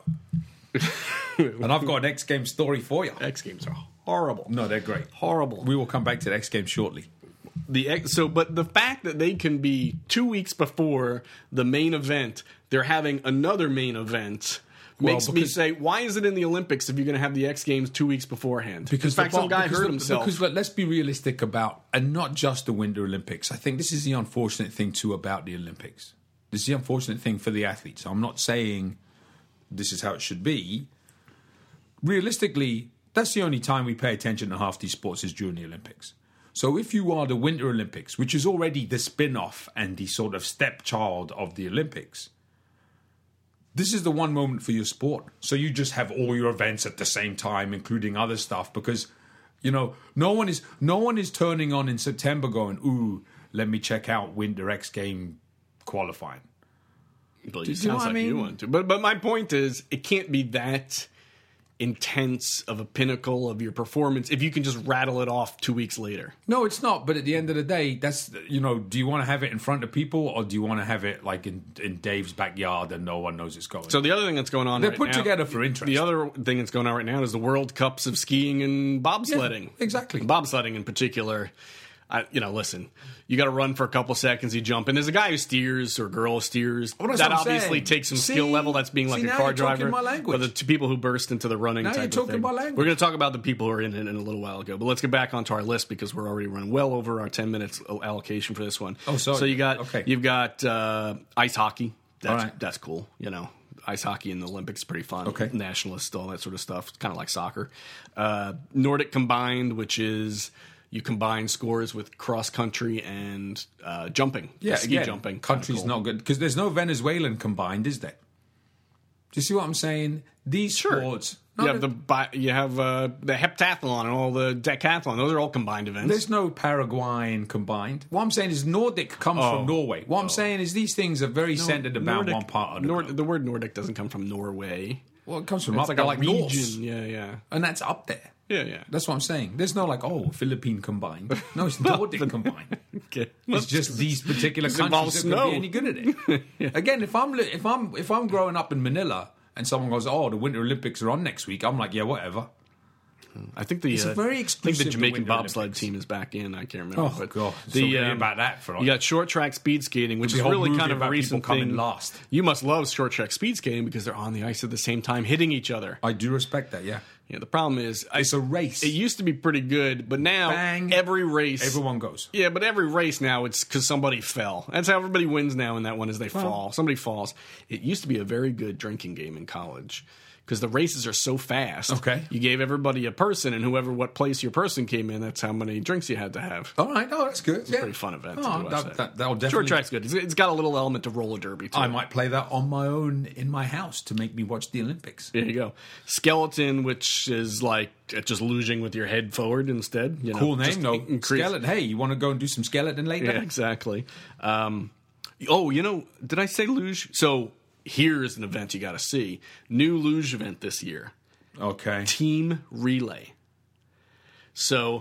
And I've got an X Games story for you. X Games are horrible. No, they're great. Horrible. We will come back to the X Games shortly. But the fact that they can be 2 weeks before the main event, they're having another main event. Makes me say, why is it in the Olympics if you're going to have the X Games 2 weeks beforehand? Because in fact, some guy hurt himself. Because let's be realistic about, and not just the Winter Olympics. I think this is the unfortunate thing too about the Olympics. This is the unfortunate thing for the athletes. I'm not saying this is how it should be. Realistically, that's the only time we pay attention to half these sports is during the Olympics. So if you are the Winter Olympics, which is already the spin-off and the sort of stepchild of the Olympics, this is the one moment for your sport. So you just have all your events at the same time, including other stuff, because no one is turning on in September going, ooh, let me check out Winter X Game qualifying. But Do it you know sounds what I like you mean? want to. But my point is, it can't be that intense of a pinnacle of your performance if you can just rattle it off 2 weeks later. No, it's not. But at the end of the day, that's, you know, do you want to have it in front of people, or do you want to have it like in Dave's backyard and no one knows it's going? So the other thing that's going on They're right put now, together for interest. The other thing that's going on right now is the World Cups of skiing and bobsledding. Yeah, exactly. Bobsledding in particular. Listen, you got to run for a couple seconds, you jump, and there's a guy who steers or girl who steers. Well, that's that what I'm obviously saying. takes some skill level. That's being like a now car you're talking driver. my language. For the two people who burst into the running Now type you're of talking thing. my language. We're going to talk about the people who are in it in a little while ago, but let's get back onto our list because we're already running well over our 10 minutes allocation for this one. Oh, sorry. So you've got ice hockey. All right. That's cool. You know, ice hockey in the Olympics is pretty fun. Okay. Nationalist, all that sort of stuff. It's kind of like soccer. Nordic combined, which is you combine scores with cross country and jumping. Ski jumping. Country's not good because there's no Venezuelan combined, is there? Do you see what I'm saying? These sports. You have the heptathlon and all the decathlon. Those are all combined events. There's no Paraguayan combined. What I'm saying is Nordic comes from Norway. What I'm saying is these things are very centered about Nordic, one part of the globe. The word Nordic doesn't come from Norway. Well, it comes from It's up like there, a region. Norse. Yeah. And that's up there. Yeah. That's what I'm saying. There's no Philippine combined. No, it's Nordic combined. Okay. It's just these particular involves countries that can snow. be any good at it. Again, if I'm growing up in Manila and someone goes, "Oh, the Winter Olympics are on next week," I'm like, "Yeah, whatever." I think the It's a very exclusive the Jamaican Winter bobsled Olympics. team is back in. I can't remember. Oh but God! About that for you got short track speed skating, which is a whole really movie kind of a about recent people coming thing. last. You must love short track speed skating because they're on the ice at the same time, hitting each other. I do respect that. Yeah, Yeah. The problem is, it's a race. it used to be pretty good, but now Bang. every race, Everyone goes. Yeah, but every race now it's because somebody fell. That's how everybody wins now in that one is they fall. Somebody falls. It used to be a very good drinking game in college because the races are so fast. Okay. You gave everybody a person, and what place your person came in, that's how many drinks you had to have. All right. Oh, that's good. It's a pretty fun event. That'll definitely. Short track's good. It's got a little element of roller derby too. I might play that on my own in my house to make me watch the Olympics. There you go. Skeleton, which is like just luging with your head forward instead. You know, Cool just name though. increase- Skeleton. Hey, you want to go and do some skeleton later? Yeah, exactly. Did I say luge? So here's an event you got to see. New luge event this year. Okay. Team relay. So,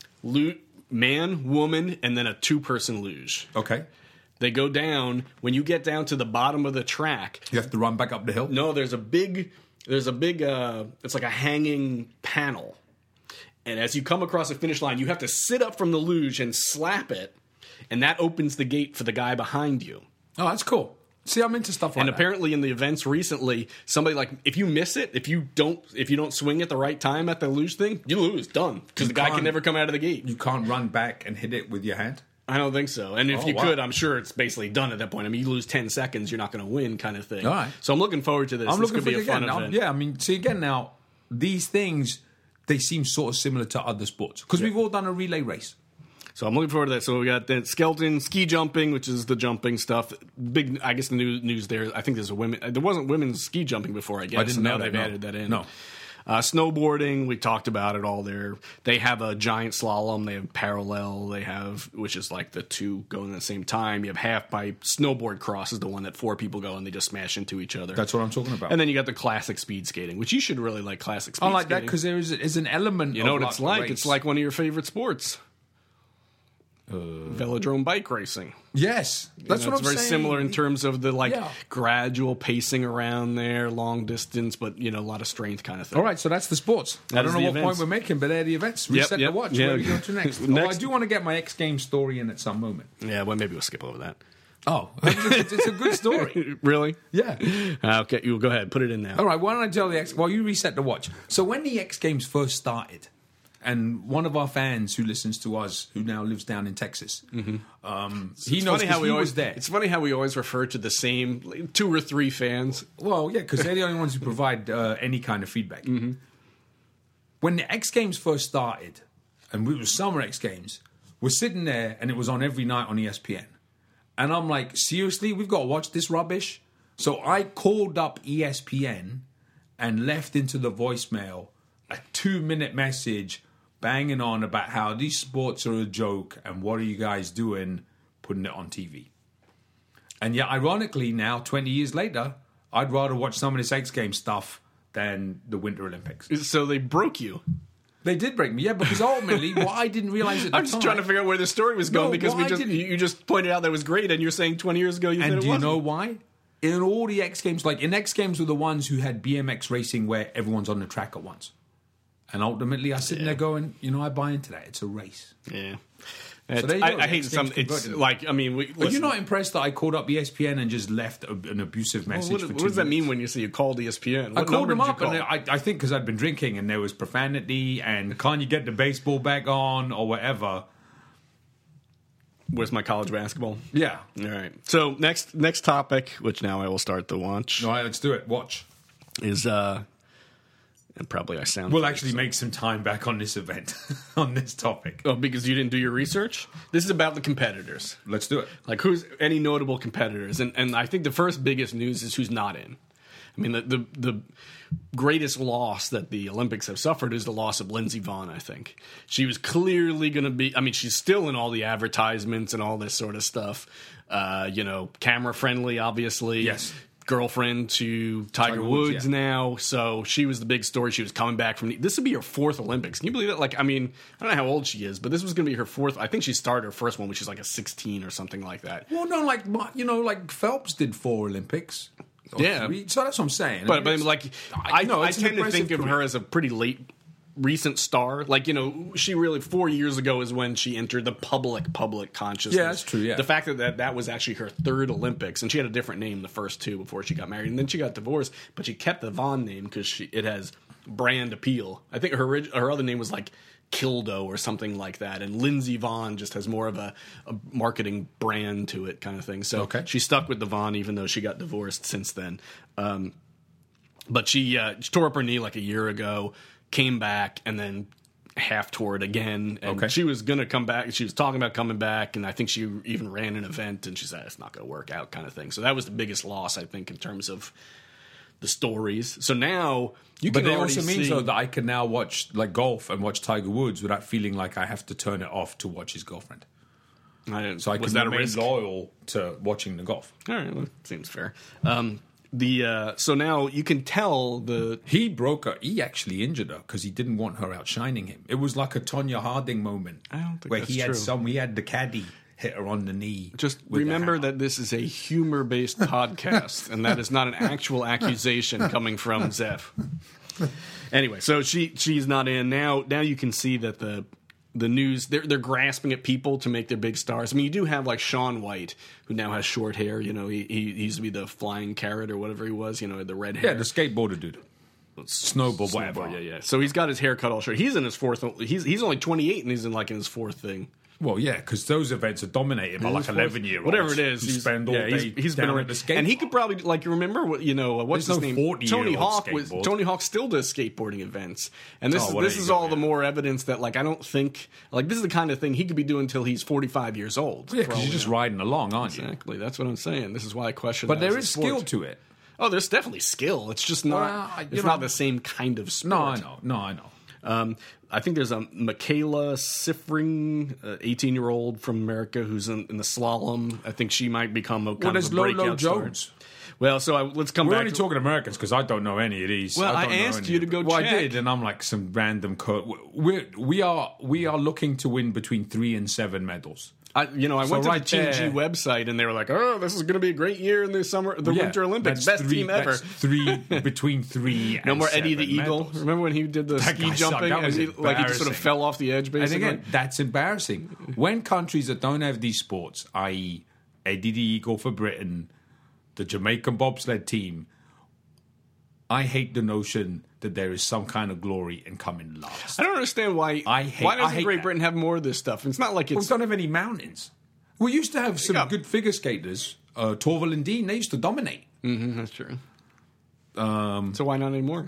man, woman, and then a 2-person luge. Okay. They go down. When you get down to the bottom of the track, You have to run back up the hill. no, there's a big, it's like a hanging panel. And as you come across the finish line, you have to sit up from the luge and slap it, and that opens the gate for the guy behind you. Oh, that's cool. See, I'm into stuff like And that. apparently in the events recently, somebody if you miss it, if you don't swing at the right time at the luge thing, you lose, done. Because the guy can can't- never come out of the gate. You can't run back and hit it with your hand. I don't think so. And if Oh, you wow. could, I'm sure it's basically done at that point. I mean, you lose 10 seconds, you're not going to win kind of thing. All right. So I'm looking forward to this. I'm This looking could for be it a fun again. event. Yeah, I mean, see again now, these things they seem sort of similar to other sports because we've all done a relay race. So I'm looking forward to that. So we got the skeleton, ski jumping, which is the jumping stuff. Big, I guess the news there. I think there wasn't women's ski jumping before. I guess I didn't so know now that, they've no. added that in. No. Snowboarding, we talked about it all there. They have a giant slalom. They have parallel. They have, which is like the two going at the same time. You have half pipe. Snowboard cross is the one that 4 people go and they just smash into each other. That's what I'm talking about. And then you got the classic speed skating, which you should really like classic speed I like that skating. because there is an element. You know of what it's like? race. It's like one of your favorite sports. Velodrome bike racing. Yes, that's what It's I'm very saying. similar in terms of the Yeah. gradual pacing around there, long distance, but a lot of strength kind of thing. All right, so that's the sports. I That don't is know the what point events. we're making, but they're the events. Yep, Reset yep, the watch. yeah. Where are we going to next? Next. Oh, I do want to get my X Games story in at some moment. Yeah, well, maybe we'll skip over that. Oh, it's a good story. Really? Yeah. Okay, you go ahead. Put it in now. All right, why don't I tell the X... Well, you reset the watch. So when the X Games first started, and one of our fans who listens to us, who now lives down in Texas, he knows funny how he we was there. It's funny how we always refer to the same 2 or 3 fans. Well, yeah, because they're the only ones who provide any kind of feedback. Mm-hmm. When the X Games first started, and it was Summer X Games, we're sitting there, and it was on every night on ESPN. And I'm like, seriously, we've got to watch this rubbish? So I called up ESPN and left into the voicemail a 2-minute message banging on about how these sports are a joke and what are you guys doing putting it on TV. And yet, ironically, now, 20 years later, I'd rather watch some of this X Games stuff than the Winter Olympics. So they broke you. They did break me, yeah, because ultimately, what I didn't realize at the I'm just trying to figure out where the story was going, because you just pointed out that was great, and you're saying 20 years ago you said it wasn't. And do you know why? In all the X Games, like in X Games were the ones who had BMX racing where everyone's on the track at once. And ultimately, I sit there going, I buy into that. It's a race. Yeah. So there you go. I hate some. It's like, I mean, Are you not impressed that I called up ESPN and just left an abusive message for 2 What does that mean when you say you called ESPN? I called them up, and I think because I'd been drinking and there was profanity and can't you get the baseball back on or whatever. Where's my college basketball? Yeah. All right. So next topic, which now I will start the watch. All right, let's do it. Watch. Is and probably I sound. We'll actually make some time back on this event, on this topic. Oh, because you didn't do your research? This is about the competitors. Let's do it. Like, who's any notable competitors? And I think the first biggest news is who's not in. I mean, the greatest loss that the Olympics have suffered is the loss of Lindsey Vonn, I think. She was clearly going to be... I mean, she's still in all the advertisements and all this sort of stuff. Camera-friendly, obviously. Yes. Girlfriend to Tiger Woods now. So she was the big story. She was coming back from... This would be her fourth Olympics. Can you believe that? Like, I mean, I don't know how old she is, but this was going to be her fourth... I think she started her first one, which is like a 16 or something like that. Well, no, like Phelps did 4 Olympics. Yeah. 3. So that's what I'm saying. But like, I tend to think of her as a pretty late... recent star. Like, she really 4 years ago is when she entered the public consciousness. Yeah, that's true, yeah. The fact that was actually her third Olympics, and she had a different name the first 2 before she got married, and then she got divorced, but she kept the Vonn name because it has brand appeal. I think her other name was like Kildo or something like that, and Lindsey Vonn just has more of a marketing brand to it kind of thing. So she stuck with the Vonn even though she got divorced since then. But she tore up her knee like a year ago, came back, and then half-toured again. And she was going to come back. She was talking about coming back, and I think she even ran an event, and she said, it's not going to work out kind of thing. So that was the biggest loss, I think, in terms of the stories. So now you can already see... But it also means, though, that I can now watch like golf and watch Tiger Woods without feeling like I have to turn it off to watch his girlfriend. So I can remain loyal to watching the golf. All right, well, seems fair. So now you can tell he broke her. He actually injured her because he didn't want her outshining him. It was like a Tonya Harding moment. I don't think where that's true. He had the caddy hit her on the knee. Just remember that this is a humor-based podcast, and that is not an actual accusation coming from Zeph. Anyway, so she's not in now. Now you can see that the news, they're grasping at people to make their big stars. I mean, you do have like Shaun White, who now has short hair. He used to be the flying carrot or whatever he was. The red hair. Yeah, the skateboarder dude. Snowboard, whatever. Yeah. So he's got his hair cut all short. He's in his fourth. He's only 28 and he's in his fourth thing. Well, yeah, because those events are dominated by like 11-year-olds. Whatever it is, he's spend all day. He's been around the skate, and he could probably remember what what's his name? Tony Hawk Tony Hawk still does skateboarding events, and this is all the more evidence that I don't think this is the kind of thing he could be doing until he's 45 years old. Yeah, because you're just riding along, aren't you? Exactly. That's what I'm saying. This is why I question. But there is skill to it. Oh, there's definitely skill. It's just not. It's not the same kind of sport. No, I know. I think there's a Michaela Sifring, 18-year-old from America, who's in the slalom. I think she might become a kind of a breakout Lolo Jones. Well, so let's come back. We're only talking Americans because I don't know any of these. Well, I asked you to go check. Well, I did, and I'm like some random code. We are looking to win between 3 and 7 medals. I went to the Team G website, and they were like, "Oh, this is going to be a great year in the Winter Olympics, best team ever." Between 3. No and more Eddie the Eagle. Medals. Remember when he did the ski jumping? And he just sort of fell off the edge, basically. And again, that's embarrassing. When countries that don't have these sports, i.e., Eddie the Eagle for Britain, the Jamaican bobsled team, I hate the notion that there is some kind of glory in coming last. I don't understand why. Why doesn't Great Britain have more of this stuff? It's not like it's. We don't have any mountains. We used to have some good figure skaters. Torval and Dean, they used to dominate. Mm-hmm, that's true. So why not anymore?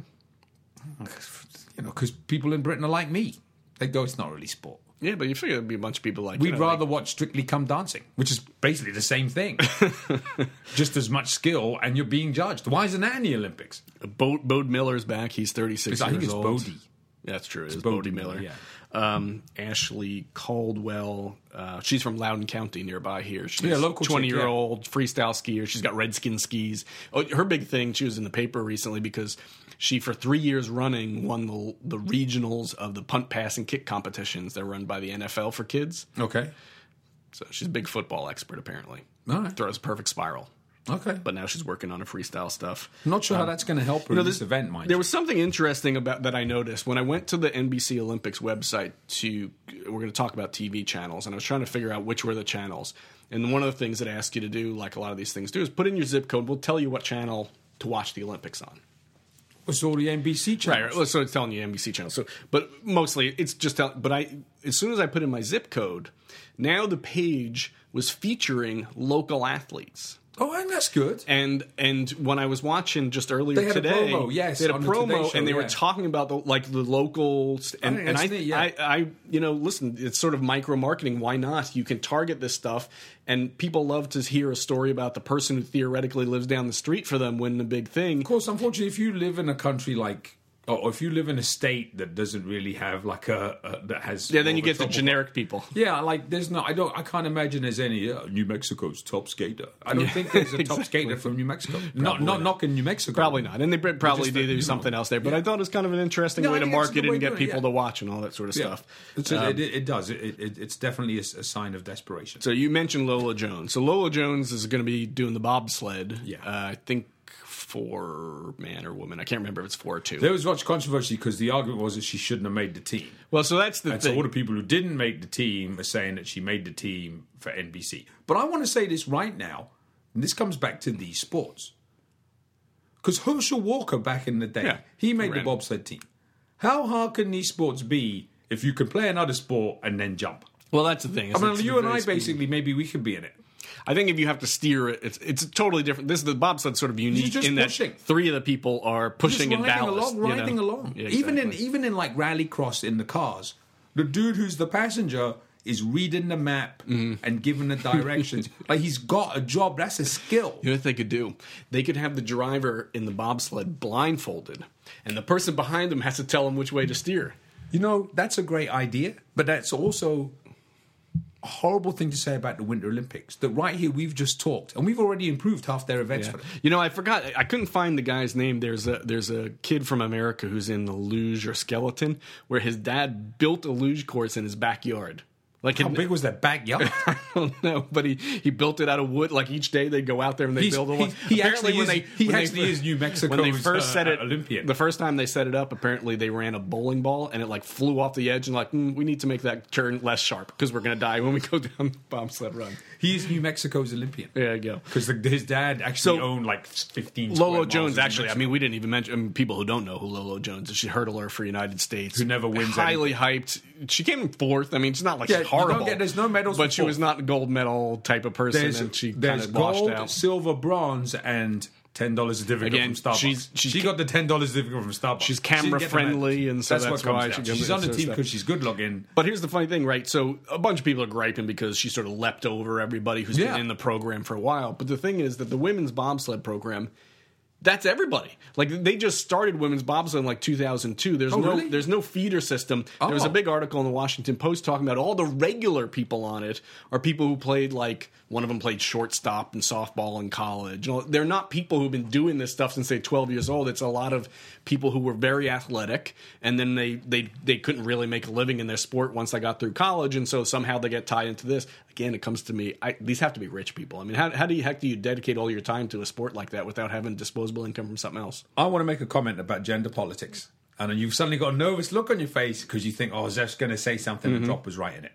Because people in Britain are like me. They go, it's not really sport. Yeah, but you figure there'd be a bunch of people like we'd rather watch Strictly Come Dancing, which is basically the same thing. Just as much skill, and you're being judged. Why isn't that in the Olympics? Bode Miller's back. He's 36 years old. I think it's Bodie. That's true. It's Bodie Miller. Yeah. Ashley Caldwell. She's from Loudoun County nearby here. She's a local 20-year-old freestyle skier. She's got Redskin skis. Oh, her big thing, she was in the paper recently because She, for 3 years running, won the regionals of the punt, pass, and kick competitions that are run by the NFL for kids. Okay. So she's a big football expert, apparently. All right. Throws a perfect spiral. Okay. But now she's working on her freestyle stuff. I'm not sure how that's going to help her in this event, mind There you. was something interesting about that I noticed when I went to the NBC Olympics website we're going to talk about TV channels, and I was trying to figure out which were the channels. And one of the things it asks you to do, like a lot of these things do, is put in your zip code. We'll tell you what channel to watch the Olympics on. It's all the NBC channels. Right. So it's telling you NBC channel. So, but mostly it's just as soon as I put in my zip code, now the page was featuring local athletes. Oh, and that's good. And when I was watching just earlier They had today, a promo, yes, they had a on the Today promo, Show, and they were yeah. talking about the locals. And that's I, neat, yeah. I, listen, it's sort of micro marketing. Why not? You can target this stuff, and people love to hear a story about the person who theoretically lives down the street for them winning a big thing. Of course, unfortunately, if you live in a country like, or if you live in a state that doesn't really have like that has Then you get the tropical- generic people. Yeah, like there's no, I can't imagine there's any New Mexico's top skater. I don't think there's a top Exactly. skater from New Mexico. Not knocking New Mexico. Probably not, and they probably Just, do something else there. But yeah. I thought it was kind of an interesting No, way I to think it's a market good it way and to get do it, people yeah. to watch and all that sort of Yeah. stuff. It does. It's definitely a sign of desperation. So you mentioned Lola Jones. So Lola Jones is going to be doing the bobsled. Yeah. I think for man or woman. I can't remember if it's 4 or 2. There was much controversy because the argument was that she shouldn't have made the team. Well, so that's the And so thing. all the people who didn't make the team are saying that she made the team for NBC. But I want to say this right now, and this comes back to these sports. Because Herschel Walker back in the day, Yeah, he made ran. the bobsled team. How hard can these sports be if you can play another sport and then jump? Well, that's the thing. I mean, It's you and very I speedy. basically, maybe we could be in it. I think if you have to steer it, it's totally different. This is the bobsled sort of unique just in pushing. that 3 of the people are pushing Just and riding ballast. along, riding along. Yeah, Even exactly. in like rallycross in the cars, the dude who's the passenger is reading the map and giving the directions. Like he's got a job. That's a skill. You know what they could do? They could have the driver in the bobsled blindfolded, and the person behind them has to tell them which way to steer. You know, that's a great idea, but that's also a horrible thing to say about the Winter Olympics. That right here we've just talked, and we've already improved half their events for them. You know, I forgot. I couldn't find the guy's name. There's a kid from America who's in the luge or skeleton, where his dad built a luge course in his backyard. Like How big was that backyard? I don't know, but he built it out of wood. Like each day they'd go out there and they build a one. He Apparently actually is New Mexico's when they first set it, Olympian. the first time they set it up, apparently they ran a bowling ball and it like flew off the edge and like we need to make that turn less sharp because we're gonna die when we go down the bobsled run. He is New Mexico's Olympian. There you go. Because his dad actually owned like 15 square Lolo miles Jones, of New actually, I Mexico. mean, we didn't even mention people who don't know who Lolo Jones is. She's hurdler for United States. Who never wins Highly hyped. She came in 4th. I mean, it's not like Yeah, she's you don't horrible. there's no medals But for she was fourth. not a gold medal type of person, and she kind of washed gold, out. silver, bronze, and $10 certificate Again, from Starbucks. she got the $10 certificate from Starbucks. She's She didn't camera get the friendly, medal. and so that's what comes why down. she She's on the gets team stuff. because she's good looking. But here's the funny thing, right? So a bunch of people are griping because she sort of leapt over everybody who's Yeah. been in the program for a while. But the thing is that the women's bobsled program, that's everybody. Like they just started women's bobsled in like 2002. Really? There's no feeder system. There was a Oh. big article in the Washington Post talking about all the regular people on it are people who played like one of them played shortstop and softball in college. You know, they're not people who've been doing this stuff since they're 12 years old. It's a lot of people who were very athletic and then they couldn't really make a living in their sport once they got through college, and so somehow they get tied into this. Again, it comes to me, these have to be rich people. I mean, how the heck do you dedicate all your time to a sport like that without having disposable income from something else? I want to make a comment about gender politics. And you've suddenly got a nervous look on your face because you think, oh, Zeph's going to say something and drop was right in it.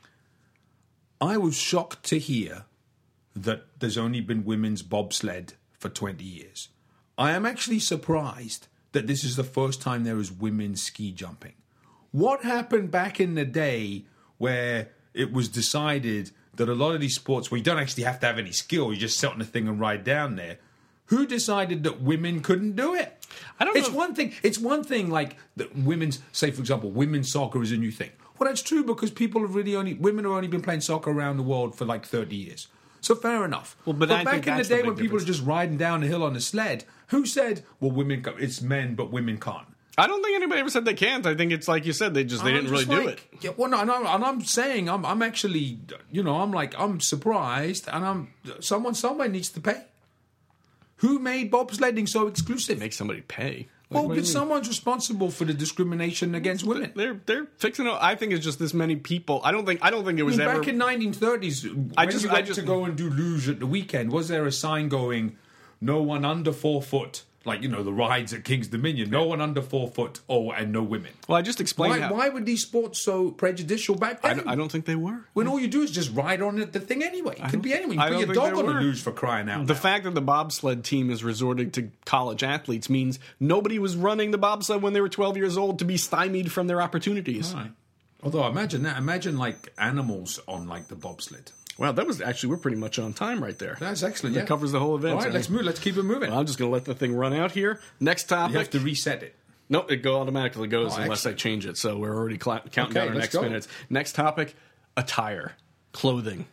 I was shocked to hear that there's only been women's bobsled for 20 years. I am actually surprised that this is the first time there is women's ski jumping. What happened back in the day where it was decided that a lot of these sports where you don't actually have to have any skill, you just sit on the thing and ride down there? Who decided that women couldn't do it? I don't It's know. It's one thing like that women's, say for example, women's soccer is a new thing. Well, that's true because women have only been playing soccer around the world for like 30 years. So fair enough. Well, but I think back in the that's the day big when people were difference. just riding down the hill on a sled, who said, well, it's men, but women can't? I don't think anybody ever said they can't. I think it's like you said, they didn't really do it. Yeah, well, no, and I'm saying, I'm actually, I'm surprised, and somewhere needs to pay. Who made bobsledding so exclusive? Make somebody pay. Well, because someone's responsible for the discrimination against women. They're fixing it. I think it's just this many people. I don't think it was ever back in 1930s. When you went to go and do luge at the weekend, was there a sign going, "No one under 4 foot"? Like, you know, the rides at King's Dominion. No one under 4 foot, and no women. Well, I just explained why were these sports so prejudicial back then? I don't think they were. When all you do is just ride on the thing anyway. It could be anyone. You put your dog on a luge for crying out loud. The fact that the bobsled team is resorting to college athletes means nobody was running the bobsled when they were 12 years old to be stymied from their opportunities. Right. Although, imagine that. Imagine, like, animals on, like, the bobsled. Wow, that was actually, we're pretty much on time right there. That's excellent. That covers the whole event. All right, let's move. Let's keep it moving. Well, I'm just going to let the thing run out here. Next topic. You have to reset it. No, it automatically goes unless I change it. So we're already counting down our next minutes. Next topic, attire, clothing.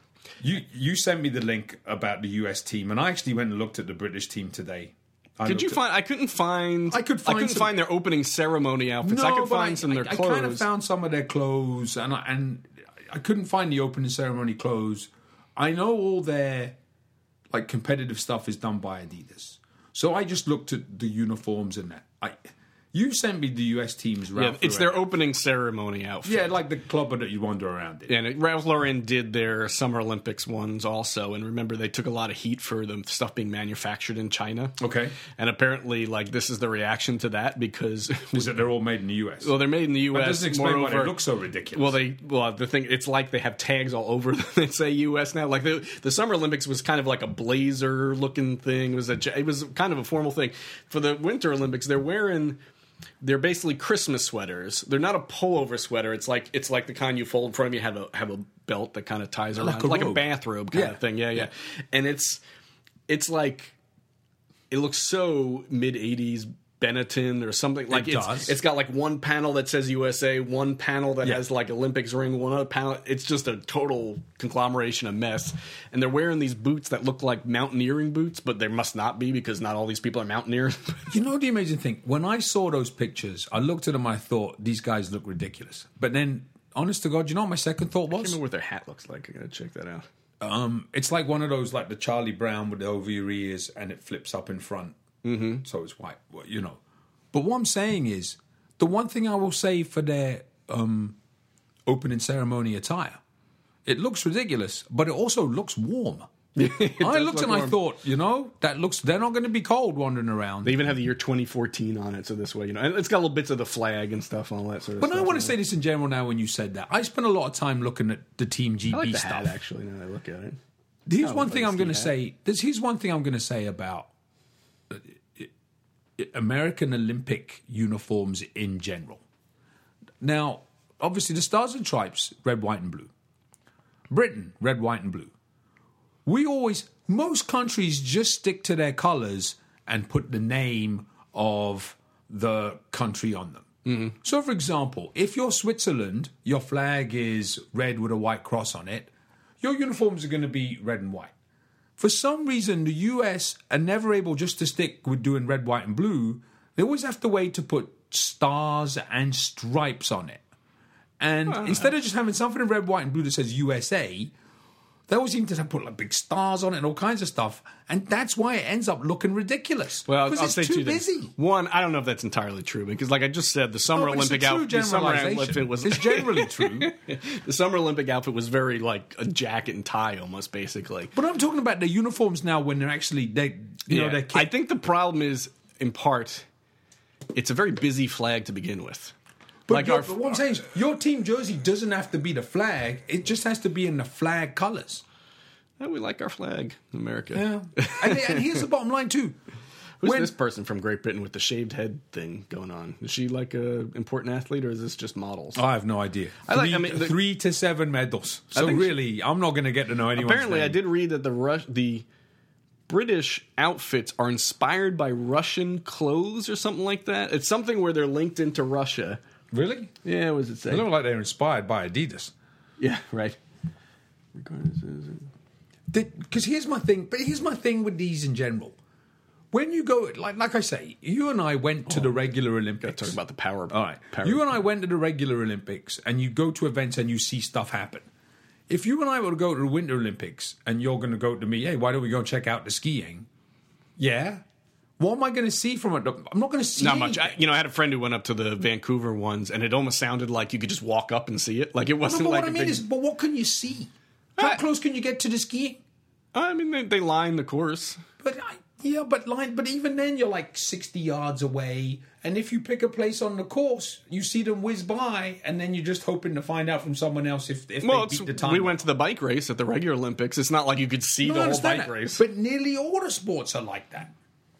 You sent me the link about the US team, and I actually went and looked at the British team today. I couldn't find their opening ceremony outfits. No, I could find some of their clothes. I kind of found some of their clothes, and I couldn't find the opening ceremony clothes. I know all their like competitive stuff is done by Adidas, so I just looked at the uniforms and that. You sent me the US team's Ralph Lauren. It's their opening ceremony outfit. Yeah, like the clubber that you wander around in. And Ralph Lauren did their Summer Olympics ones also. And remember, they took a lot of heat for the stuff being manufactured in China. Okay. And apparently, like, this is the reaction to that because... Is that they're all made in the US? Well, they're made in the US. That doesn't explain why they look so ridiculous. The thing, it's like they have tags all over them that say US now. Like, the Summer Olympics was kind of like a blazer-looking thing. It was kind of a formal thing. For the Winter Olympics, they're basically Christmas sweaters. They're not a pullover sweater. It's like the kind you fold in front of you. Have a belt that kind of ties around, like a bathrobe kind of thing. Yeah. And it's like it looks so mid '80s Benetton or something. Like it's got like one panel that says USA, one panel that has like Olympics ring, one other panel. It's just a total conglomeration of mess. And they're wearing these boots that look like mountaineering boots, but they must not be because not all these people are mountaineers. You know the amazing thing? When I saw those pictures, I looked at them and I thought, these guys look ridiculous. But then, honest to God, you know what my second thought was? I can't remember what their hat looks like. I gotta check that out. It's like one of those, like the Charlie Brown with the over your ears and it flips up in front. Mm-hmm. So it's white, you know. But what I'm saying is, the one thing I will say for their opening ceremony attire, it looks ridiculous, but it also looks warm. I looked and I thought, they're not going to be cold wandering around. They even have the year 2014 on it, so this way, and it's got little bits of the flag and stuff and all that sort of stuff. But I want to say this in general now when you said that. I spent a lot of time looking at the Team GB I like the stuff. hat, actually, now that I look at it. Here's one thing I'm going to say. Here's one thing I'm going to say about American Olympic uniforms in general. Now, obviously, the Stars and Stripes, red, white, and blue. Britain, red, white, and blue. Most countries just stick to their colours and put the name of the country on them. Mm-hmm. So, for example, if you're Switzerland, your flag is red with a white cross on it, your uniforms are going to be red and white. For some reason, the US are never able just to stick with doing red, white, and blue. They always have to wait to put stars and stripes on it. And instead of just having something in red, white, and blue that says USA, they always seem to put like big stars on it and all kinds of stuff. And that's why it ends up looking ridiculous. Well, because I'll say too busy. One, I don't know if that's entirely true because, like I just said, the Summer Olympic outfit. It's generally true. The Summer Olympic outfit was very like a jacket and tie almost, basically. But I'm talking about the uniforms now when they're actually they're I think the problem is in part it's a very busy flag to begin with. But what I'm saying is, your team jersey doesn't have to be the flag. It just has to be in the flag colours. We like our flag in America. Yeah. and here's the bottom line, too. Who's this person from Great Britain with the shaved head thing going on? Is she like an important athlete, or is this just models? I have no idea. 3 to 7 medals. So really, I'm not going to get to know anyone. Apparently, I did read that the British outfits are inspired by Russian clothes or something like that. It's something where they're linked into Russia. Really? Yeah, what does it say? They look like they're inspired by Adidas. Yeah, right. Because here's my thing. But here's my thing with these in general. When you go, like I say, you and I went to the regular Olympics. Talking about the power. All right. You and I went to the regular Olympics, and you go to events and you see stuff happen. If you and I were to go to the Winter Olympics, and you're going to go to me, hey, why don't we go check out the skiing? Yeah. What am I going to see from it? I'm not going to see Not much. anything. I had a friend who went up to the Vancouver ones, and it almost sounded like you could just walk up and see it. Like it wasn't but like what I a mean big... is, but what can you see? How close can you get to the skiing? I mean, they line the course. But but even then you're like 60 yards away, and if you pick a place on the course, you see them whiz by, and then you're just hoping to find out from someone else if they beat the time. We went to the bike race at the regular Olympics. It's not like you could see No, I the whole understand bike that, race. but nearly all the sports are like that,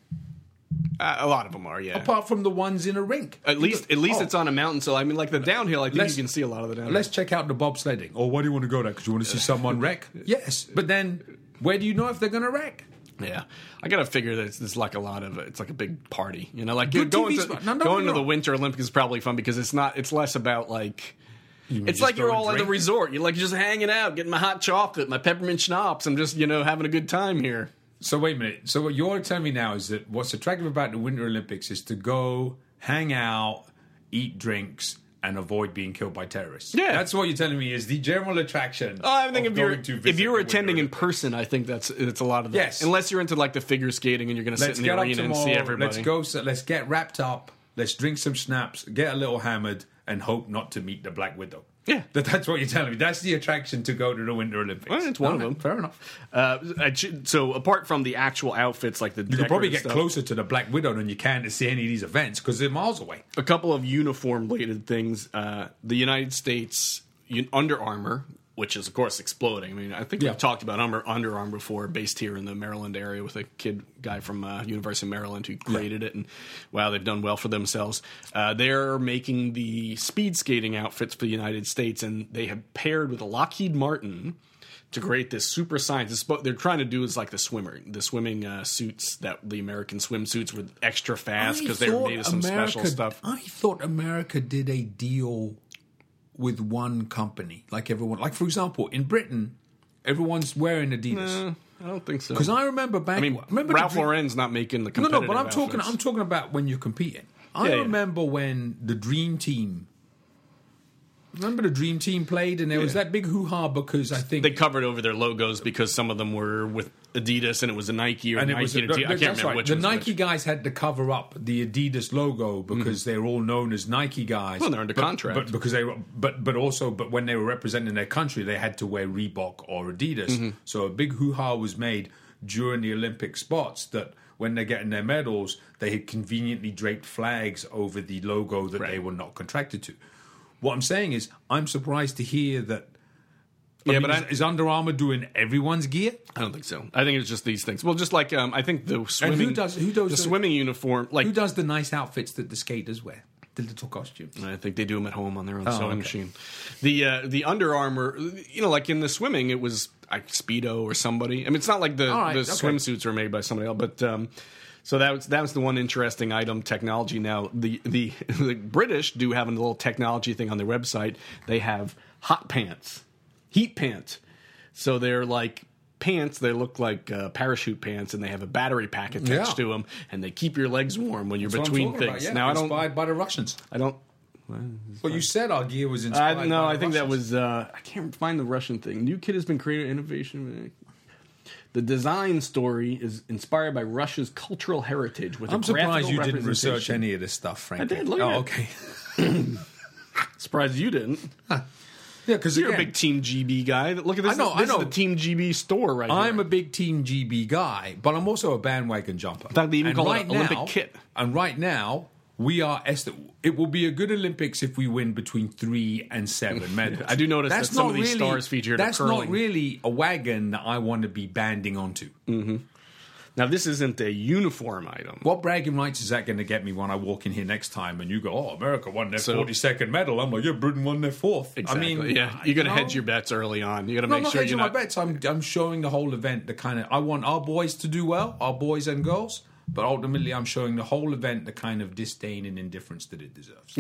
A lot of them are, yeah. apart from the ones in a rink. At least it's on a mountain. So I mean, like the downhill, I think Let's- you can see a lot of the downhill. Let's check out the bobsledding. Or why do you want to go there? Because you want to see someone wreck? Yes, but then where do you know if they're going to wreck? Yeah, I gotta figure that it's like a lot of it's like a big party, like Good going TV to spot. No, don't going get me to the wrong. Winter Olympics is probably fun because it's less about like it's just like you're go and all at the drink? resort. You're like just hanging out, getting my hot chocolate, my peppermint schnapps. I'm just having a good time here. So wait a minute. So what you're telling me now is that what's attractive about the Winter Olympics is to go, hang out, eat drinks, and avoid being killed by terrorists. Yeah. That's what you're telling me is the general attraction. I think of going to if visit you're the Winter attending in Olympics. person, I think it's a lot of that. Yes. Unless you're into like the figure skating and you're going to sit Let's in the get up arena and tomorrow. see everybody. Let's go. So let's get wrapped up. Let's drink some schnapps, get a little hammered, and hope not to meet the Black Widow. Yeah. That's what you're telling me. That's the attraction to go to the Winter Olympics. Well, it's one of them. Fair enough. So apart from the actual outfits, like the You could probably decorative get stuff, closer to the Black Widow than you can to see any of these events because they're miles away. a couple of uniform-related things. The United States Under Armour, which is of course exploding. I mean, I think Yeah. we've talked about Under Armour before, based here in the Maryland area with a guy from University of Maryland who created it, and wow, they've done well for themselves. They're making the speed skating outfits for the United States, and they have paired with Lockheed Martin to create this super science. They're trying to do is like the swimming suits that the American swimsuits were extra fast because they were made of some special stuff. I thought America did a deal with one company, like everyone. Like for example, in Britain, everyone's wearing Adidas. I don't think so. Because I remember back. I mean, remember Ralph the Dream- Lauren's not making the No, competitive but I'm outfits. talking about when you're competing. I Yeah, yeah. remember when the Dream Team. Remember the Dream Team played, and there was that big hoo-ha because I think They covered over their logos because some of them were with Adidas and it was a Nike or and it Nike was and I can't that's remember right. which The was Nike which. guys had to cover up the Adidas logo because they're all known as Nike guys. Well, they're under contract. but because they were, but also when they were representing their country, they had to wear Reebok or Adidas. So a big hoo-ha was made during the Olympic spots that when they're getting their medals, they had conveniently draped flags over the logo that they were not contracted to. What I'm saying is, I'm surprised to hear that. Is Under Armour doing everyone's gear? I don't think so. I think it's just these things. Well, just like I think the swimming. who does the swimming uniform? Like Who does the nice outfits that the skaters wear? The little costumes. I think they do them at home on their own sewing okay. machine. The Under Armour, like in the swimming, it was like Speedo or somebody. I mean, it's not like the swimsuits were made by somebody else, but. So that was the one interesting item, technology. Now the British do have a little technology thing on their website. They have hot pants, heat pants. So they're like pants. They look like parachute pants, and they have a battery pack attached to them, and they keep your legs warm when you're between things. Now inspired by the Russians. I don't. Well, you said our gear was inspired. No, by I think the that Russians. was. I can't find the Russian thing. New kit has been created. Innovation. The design story is inspired by Russia's cultural heritage. With I'm a surprised graphical you didn't research representation. any of this stuff, frankly. I did, look at it. okay. Surprised you didn't. Yeah, because You're a big Team GB guy. Look at this. I know. This is the Team GB store right I'm here. a big Team GB guy, but I'm also a bandwagon jumper. In fact, they even call it Olympic kit. And right now, we are. It will be a good Olympics if we win between 3 and 7 medals. I do notice that some not of these stars featured are That's curling. not really a wagon that I want to be banding onto. Now, this isn't a uniform item. What bragging rights is that going to get me when I walk in here next time and you go, "Oh, America won their 42nd medal"? I'm like, "Yeah, Britain won their 4th." Exactly. I mean, yeah, you got to hedge your bets early on. You got to No, make I'm not sure hedging you're my not. bets. I'm showing the whole event the kind of. I want our boys to do well, our boys and girls, but ultimately I'm showing the whole event the kind of disdain and indifference that it deserves.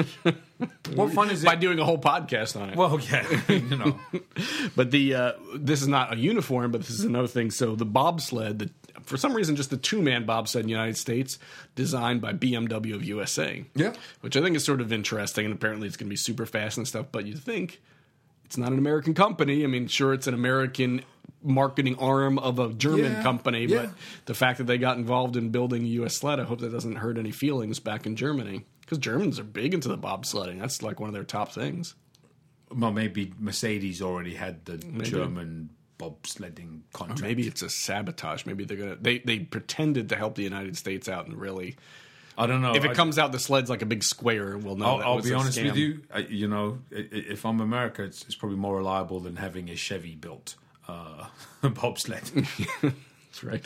What fun is it? By doing a whole podcast on it. Well, yeah, But this is not a uniform, but this is another thing. So the bobsled, for some reason, just the two-man bobsled in the United States, designed by BMW of USA. Yeah. Which I think is sort of interesting, and apparently it's going to be super fast and stuff, but you think it's not an American company. I mean, sure, it's an American marketing arm of a German company, yeah. but the fact that they got involved in building U.S. sled, I hope that doesn't hurt any feelings back in Germany. Because Germans are big into the bobsledding. That's like one of their top things. Well, maybe Mercedes already had the German bobsledding contract. Or maybe it's a sabotage. Maybe they pretended to help the United States out and really... I don't know. If it comes out the sled's like a big square, we'll know that I'll was be a honest scam. with you. If I'm America, it's probably more reliable than having a Chevy built bobsled. That's right.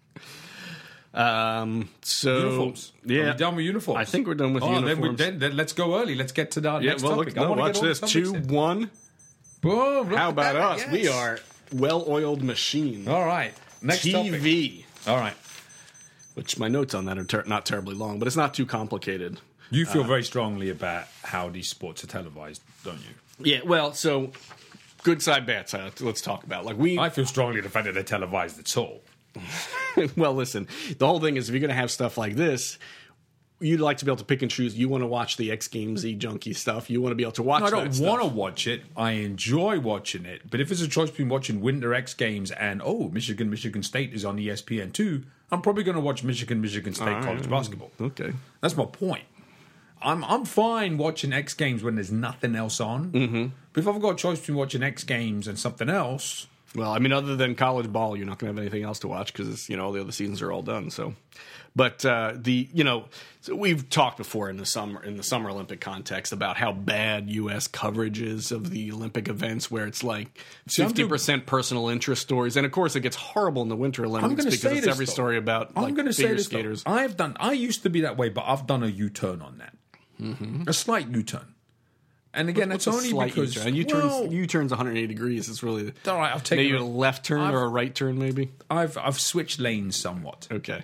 So Uniforms. Yeah, Are we done with uniforms? I think we're done with uniforms. Then let's go early. Let's get to the next topic. Watch this. 2-1. Boom! How about us? Yes. We are well-oiled machine. All right. Next TV. Topic. All right. Which my notes on that are not terribly long, but it's not too complicated. You feel very strongly about how these sports are televised, don't you? Yeah. Well, so good side, bad side. Let's talk about I feel strongly the fact that they're televised at all. Well, listen, the whole thing is if you're going to have stuff like this, you'd like to be able to pick and choose. You want to watch the X Games-y junky stuff. You want to be able to watch that I don't want to watch it. I enjoy watching it. But if it's a choice between watching Winter X Games and, Michigan State is on ESPN2, I'm probably going to watch Michigan State college basketball. Okay. That's my point. I'm fine watching X Games when there's nothing else on. Mm-hmm. But if I've got a choice between watching X Games and something else... Well, I mean, other than college ball, you're not going to have anything else to watch because all the other seasons are all done. So, but so we've talked before in the Summer Olympic context about how bad U.S. coverage is of the Olympic events, where it's like 50% personal interest stories, and of course it gets horrible in the Winter Olympics because it's every story about figure skaters. I used to be that way, but I've done a U-turn on that, a slight U-turn. And again, that's only because U-turn's 180 degrees. It's really all right. I've taken maybe a left turn or a right turn. Maybe I've switched lanes somewhat. Okay.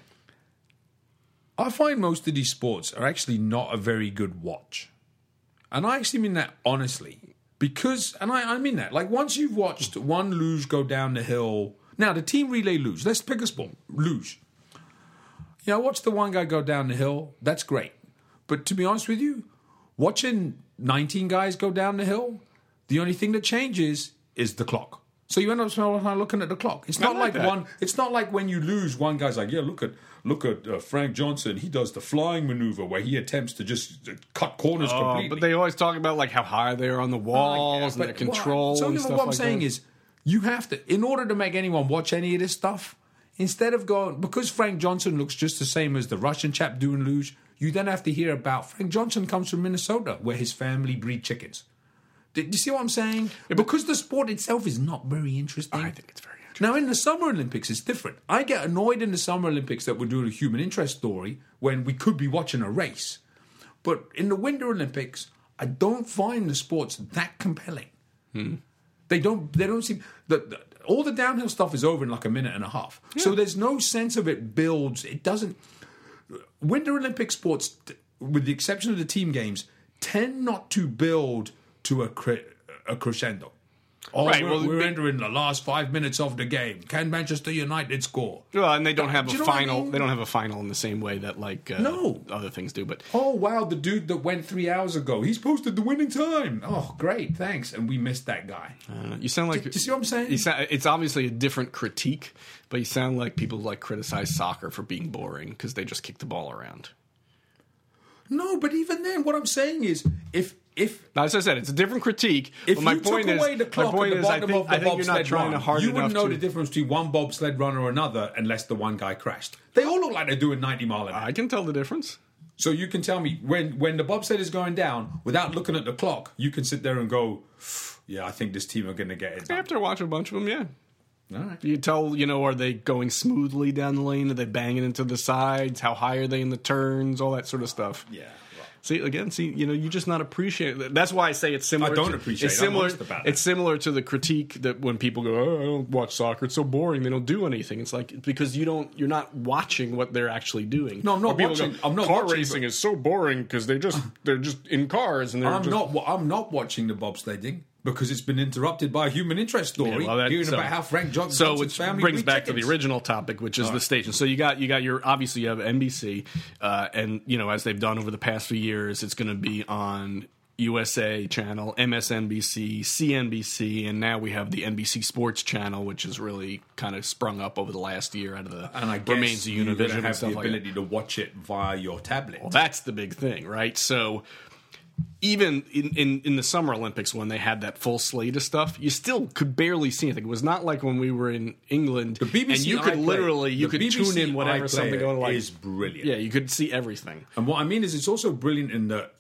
I find most of these sports are actually not a very good watch, and I actually mean that honestly because, and I mean that like once you've watched one luge go down the hill. Now the team relay luge. Let's pick a sport luge. I watched the one guy go down the hill. That's great, but to be honest with you, watching 19 guys go down the hill, the only thing that changes is the clock. So you end up looking at the clock. It's not like one. It's not like when you lose, one guy's like, yeah, look at Frank Johnson. He does the flying maneuver where he attempts to just cut corners completely. But they always talk about like how high they are on the walls and their control. So and stuff what I'm like saying that. is, you have to, in order to make anyone watch any of this stuff, instead of going because Frank Johnson looks just the same as the Russian chap doing luge. You then have to hear about Frank Johnson comes from Minnesota, where his family breed chickens. Do you see what I'm saying? Yeah, because the sport itself is not very interesting. I think it's very interesting. Now, in the Summer Olympics, it's different. I get annoyed in the Summer Olympics that we're doing a human interest story when we could be watching a race. But in the Winter Olympics, I don't find the sports that compelling. They don't seem... all the downhill stuff is over in like a minute and a half. Yeah. So there's no sense of it builds. It doesn't... Winter Olympic sports, with the exception of the team games, tend not to build to a crescendo. We're entering the last 5 minutes of the game. Can Manchester United score? Well, and they don't have a final. I mean? They don't have a final in the same way that other things do. But oh wow, the dude that went 3 hours ago, he's posted the winning time. Oh great, thanks. And we missed that guy. You sound like. Do you see what I'm saying? It's obviously a different critique, but you sound like people like criticize soccer for being boring because they just kick the ball around. No, but even then, what I'm saying is, if as I said, it's a different critique. If but my you point took away is, the clock at the bottom of the bobsled run, you wouldn't know the difference between one bobsled run or another unless the one guy crashed. They all look like they're doing 90 mile an hour. I can tell the difference. So you can tell me when the bobsled is going down, without looking at the clock, you can sit there and go, yeah, I think this team are going to get it done. After watching a bunch of them, yeah. All right. You tell, are they going smoothly down the lane? Are they banging into the sides? How high are they in the turns? All that sort of stuff. Yeah. You're just not appreciating it. That's why I say it's similar. I don't appreciate it. I'm honest about it. It's similar to the critique that when people go, "Oh, I don't watch soccer. It's so boring. They don't do anything." It's like because you're not watching what they're actually doing. No, I'm not watching. Car racing is so boring because they're just in cars and I'm not watching the bobsledding. Because it's been interrupted by a human interest story, about how Frank Johnson's family. So it brings back to the original topic, which is the station. So you got your you have NBC, and as they've done over the past few years, it's going to be on USA channel, MSNBC, CNBC, and now we have the NBC Sports channel, which has really kind of sprung up over the last year out of the And I guess remains of you're going Univision to and have stuff the like that. ability to watch it via your tablet. Well, that's the big thing, right? So even in the Summer Olympics, when they had that full slate of stuff, you still could barely see anything. It was not like when we were in England, The BBC and you could iPlayer- literally the tune BBC in whatever something iPlayer going like is brilliant. Yeah, you could see everything. And what I mean is, it's also brilliant in the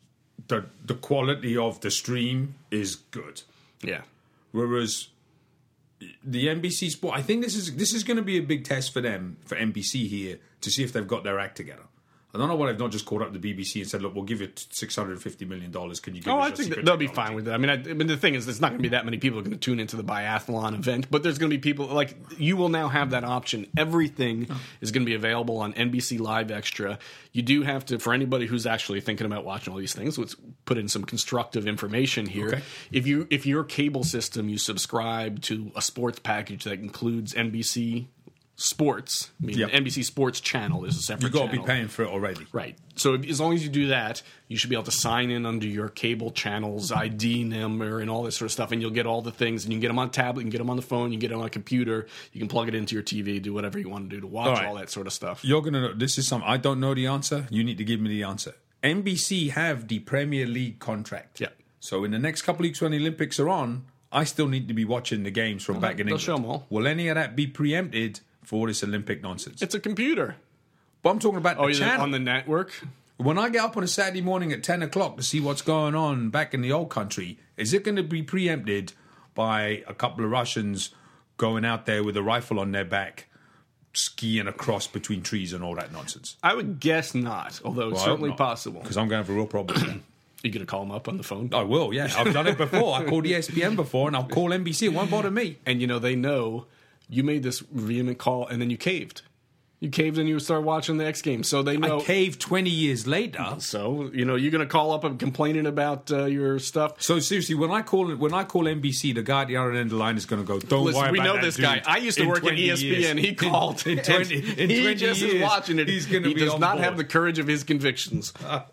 quality of the stream is good. Yeah. Whereas the NBC Sport, I think this is going to be a big test for them, for NBC here, to see if they've got their act together. I don't know why they've not just called up the BBC and said, look, we'll give you $650 million. Can you give us Oh, I your think secret they'll be technology? fine with it. I mean, the thing is, there's not going to be that many people going to tune into the biathlon event, but there's going to be people like you will now have that option. Everything is going to be available on NBC Live Extra. You do have to, for anybody who's actually thinking about watching all these things, let's put in some constructive information here. Okay. If your cable system, you subscribe to a sports package that includes NBC Sports, I mean, Yep. NBC Sports channel is a separate You've got to channel. be paying for it already. Right. So as long as you do that, you should be able to sign in under your cable channel's ID number and all this sort of stuff, and you'll get all the things. And you can get them on tablet, you can get them on the phone, you can get them on a computer, you can plug it into your TV, do whatever you want to do to watch All right. all that sort of stuff. You're going to know. This is something I don't know the answer. You need to give me the answer. NBC have the Premier League contract. Yeah. So in the next couple of weeks when the Olympics are on, I still need to be watching the games from back in they'll England. show 'em all. Will any of that be preempted for this Olympic nonsense? It's a computer. But I'm talking about Oh, the you're channel. on the network? When I get up on a Saturday morning at 10 o'clock to see what's going on back in the old country, is it going to be preempted by a couple of Russians going out there with a rifle on their back, skiing across between trees and all that nonsense? I would guess not, although it's certainly possible. Because I'm going to have a real problem with that. You going to call them up on the phone? I will, yeah. I've done it before. I called ESPN before, and I'll call NBC. It won't bother me. And, they know you made this vehement call, and then you caved. You caved and you started watching the X Games. So they know. I caved 20 years later. So, you're going to call up and complaining about your stuff. So seriously, when I call NBC, the guy at the other end of the line is going to go, "Don't Listen, worry we about know that this dude. guy. I used to In work at 20 ESPN. years, He called. in 20, in he 20 just years, is watching it. He's going to He be does on not board. have the courage of his convictions.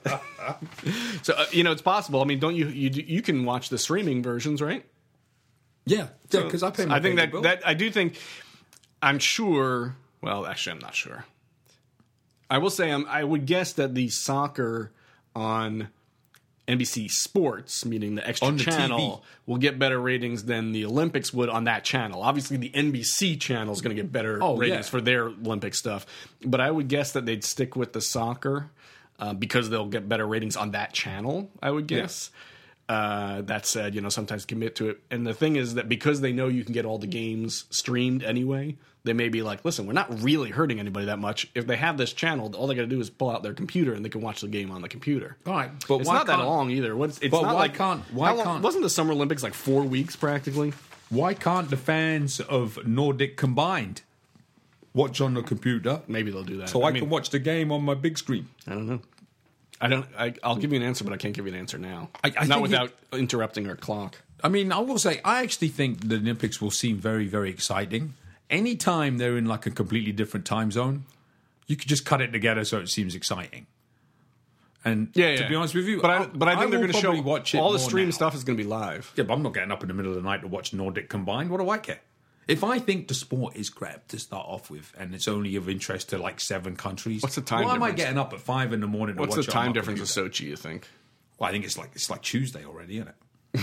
So, it's possible. I mean, don't you can watch the streaming versions, right? Yeah, because I pay my I think cable bill. that I do think. I'm sure. Well, actually, I'm not sure. I will say I would guess that the soccer on NBC Sports, meaning the extra On the channel, TV. will get better ratings than the Olympics would on that channel. Obviously, the NBC channel is going to get better ratings yeah. for their Olympic stuff. But I would guess that they'd stick with the soccer because they'll get better ratings on that channel, I would guess. That said, sometimes commit to it. And the thing is that because they know you can get all the games streamed anyway, they may be like, listen, we're not really hurting anybody that much. If they have this channel, all they got to do is pull out their computer and they can watch the game on the computer. All right, but It's why not that can't- long either. It's But not why like, can't- how long- wasn't the Summer Olympics like 4 weeks practically? Why can't the fans of Nordic combined watch on the computer Maybe they'll do that. so I can watch the game on my big screen? I don't know. I'll give you an answer, but I can't give you an answer now. I not think without interrupting our clock. I mean, I will say, I actually think the Olympics will seem very, very exciting. Anytime they're in like a completely different time zone, you could just cut it together so it seems exciting. And to be honest with you, but I think they're will going to show probably watch it all the more stream now. stuff is going to be live. Yeah, but I'm not getting up in the middle of the night to watch Nordic combined. What do I care? If I think the sport is crap to start off with, and it's only of interest to like 7 countries, What's the time Why am I difference? getting up at 5 in the morning to What's watch the it on time my difference computer? of Sochi, you think? Well, I think it's like Tuesday already, isn't it?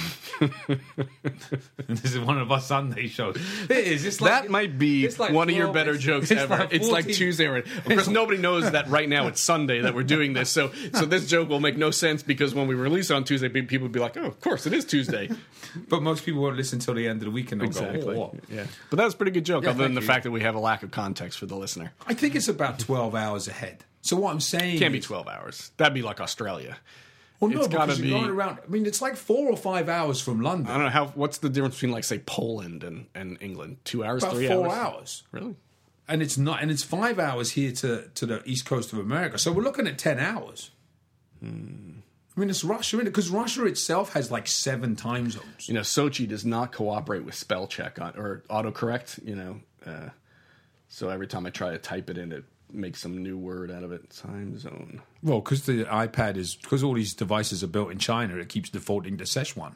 This is one of our Sunday shows. It is. It's like, That might be it's like one of your 12 better jokes ever. It's like 14 Tuesday already. Of course, nobody knows that right now it's Sunday that we're doing this. So this joke will make no sense because when we release it on Tuesday, people will be like, oh, of course, it is Tuesday. But most people won't listen till the end of the week and they'll Exactly. go, oh. Yeah. But that was a pretty good joke, Yeah, other than thank the you. fact that we have a lack of context for the listener. I think it's about 12 hours ahead. So what I'm saying Can't be is, 12 hours. That'd be like Australia. well, no, it's gotta because you're be- going around. I mean, it's like 4 or 5 hours from London. I don't know what's the difference between, like, say, Poland and England? 2 hours, About 3 4 hours? hours. Really? And it's not, and it's 5 hours here to the east coast of America. So we're looking at 10 hours. I mean, it's Russia, isn't it? Because Russia itself has like 7 time zones. Sochi does not cooperate with spell check or autocorrect, so every time I try to type it in, make some new word out of it. Time zone. Well, because the iPad is, because all these devices are built in China, it keeps defaulting to Szechuan.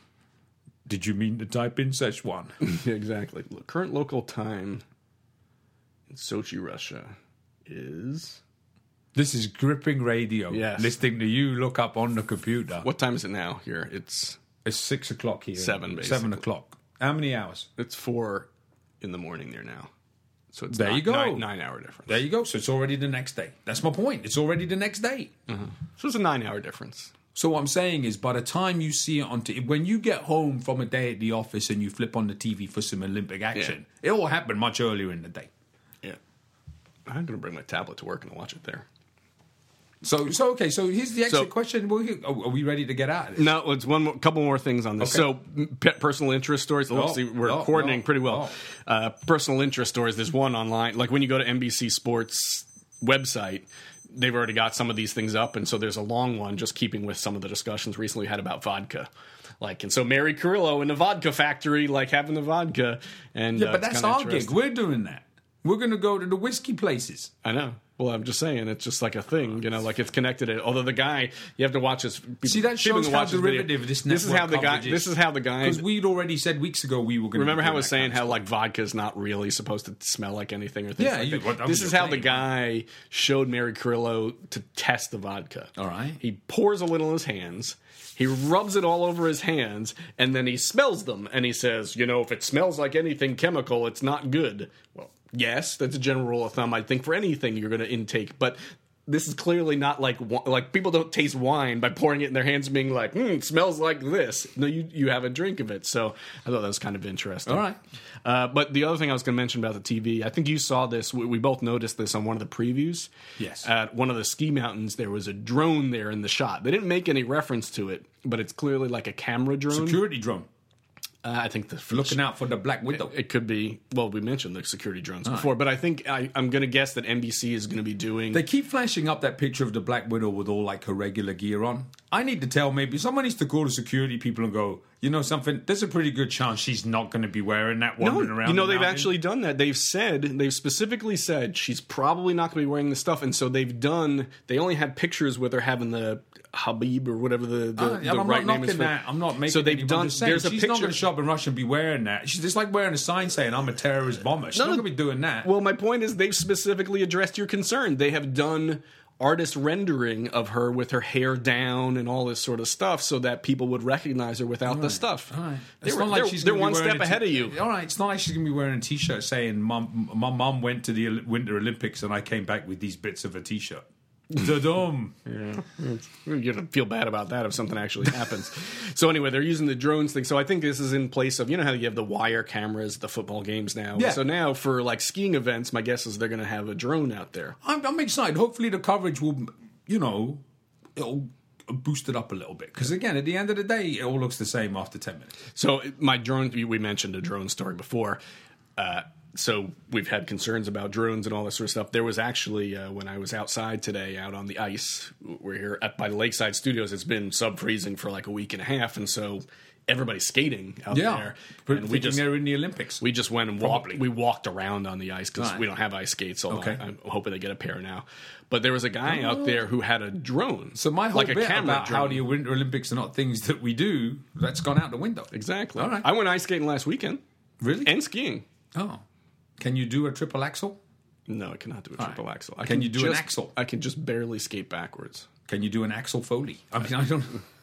Did you mean to type in Szechuan? Yeah, exactly. Current local time in Sochi, Russia is... This is gripping radio. Yes. Listening to you look up on the computer. What time is it now here? It's 6 o'clock here. 7, basically. 7 o'clock. How many hours? It's 4 in the morning there now. So it's There you go. 9-hour difference. There you go. So it's already the next day. That's my point. It's already the next day. So it's a 9-hour difference. So what I'm saying is, by the time you see it on when you get home from a day at the office and you flip on the TV for some Olympic action, it all happened much earlier in the day. Yeah. I'm going to bring my tablet to work and watch it there. So okay. So here's the exit question. Are we ready to get out of this? No, it's couple more things on this. Okay. So, personal interest stories. We're coordinating pretty well. Personal interest stories. There's one online. Like when you go to NBC Sports website, they've already got some of these things up, and so there's a long one just keeping with some of the discussions recently had about vodka. And so Mary Carrillo in the vodka factory, having the vodka. And but that's our gig. We're doing that. We're going to go to the whiskey places. I know. Well, I'm just saying, it's just like a thing, it's connected. Although the guy, you have to watch his. See, that shows how derivative this network This is how the guy. Because we'd already said weeks ago we were going to. Remember how I was saying how vodka is not really supposed to smell like anything or things like that. This is how the guy showed Mary Carrillo to test the vodka. All right. He pours a little in his hands. He rubs it all over his hands, and then he smells them, and he says, if it smells like anything chemical, it's not good. Well, yes, that's a general rule of thumb, I think, for anything you're going to intake, but this is clearly not like people don't taste wine by pouring it in their hands and being like, it smells like this. No, you have a drink of it. So I thought that was kind of interesting. All right. But the other thing I was going to mention about the TV, I think you saw this. We both noticed this on one of the previews. Yes. At one of the ski mountains, there was a drone there in the shot. They didn't make any reference to it, but it's clearly like a camera drone. Security drone. I think looking out for the Black Widow. It could be. Well, we mentioned the security drones before, but I think I'm going to guess that NBC is going to be doing. They keep flashing up that picture of the Black Widow with all her regular gear on. I need to tell someone needs to call the security people and go, something. There's a pretty good chance she's not going to be wearing that wandering around. They've actually done that. They've specifically said she's probably not going to be wearing this stuff, and so they only had pictures with her having the Habib or whatever the right name is. I'm not making. So they've done. There's a picture. She's not going to show up in Russia and be wearing that. She's just like wearing a sign saying "I'm a terrorist bomber." She's not going to be doing that. Well, my point is they've specifically addressed your concern. They have done artist rendering of her with her hair down and all this sort of stuff, so that people would recognize her without the stuff. All right. They're one step ahead of you. All right. It's not like she's going to be wearing a T-shirt saying, "My mum went to the Winter Olympics and I came back with these bits of a T-shirt." Da-dum. Yeah. You're going to feel bad about that if something actually happens. So anyway, they're using the drones thing. So I think this is in place of, how you have the wire cameras at the football games now. Yeah. So now for skiing events, my guess is they're going to have a drone out there. I'm excited. Hopefully the coverage will, it'll boost it up a little bit. Because again, at the end of the day, it all looks the same after 10 minutes. So my drone, we mentioned a drone story before. So we've had concerns about drones and all this sort of stuff. There was actually, when I was outside today, out on the ice, we're here by the Lakeside Studios, it's been sub-freezing for a week and a half, and so everybody's skating out there. And they're in the Olympics. We just went and walked around on the ice because we don't have ice skates, although Okay. I'm hoping to get a pair now. But there was a guy out there who had a drone. So my whole a bit about how the Winter Olympics are not things that we do, that's gone out the window. Exactly. All right. I went ice skating last weekend. Really? And skiing. Oh. Can you do a triple axel? No, I cannot do a triple axel. Can you do an axel? I can just barely skate backwards. Can you do an axel Foley? I mean, I don't.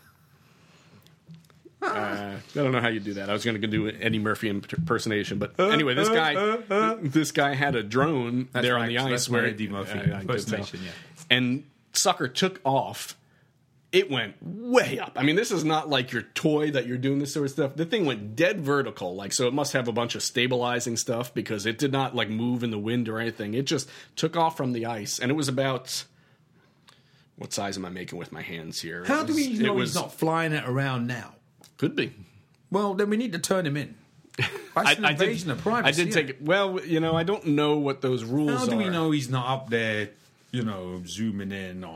I don't know how you do that. I was going to do an Eddie Murphy impersonation, but anyway, this guy had a drone on the ice that's where Eddie Murphy impersonation, yeah. And sucker took off. It went way up. I mean, this is not like your toy that you're doing this sort of stuff. The thing went dead vertical, so it must have a bunch of stabilizing stuff because it did not move in the wind or anything. It just took off from the ice, and it was about. What size am I making with my hands here? How do we know he's not flying it around now? Could be. Well, then we need to turn him in. That's an invasion of privacy. I did take it. Well, I don't know what those rules are. How do we know he's not up there, zooming in on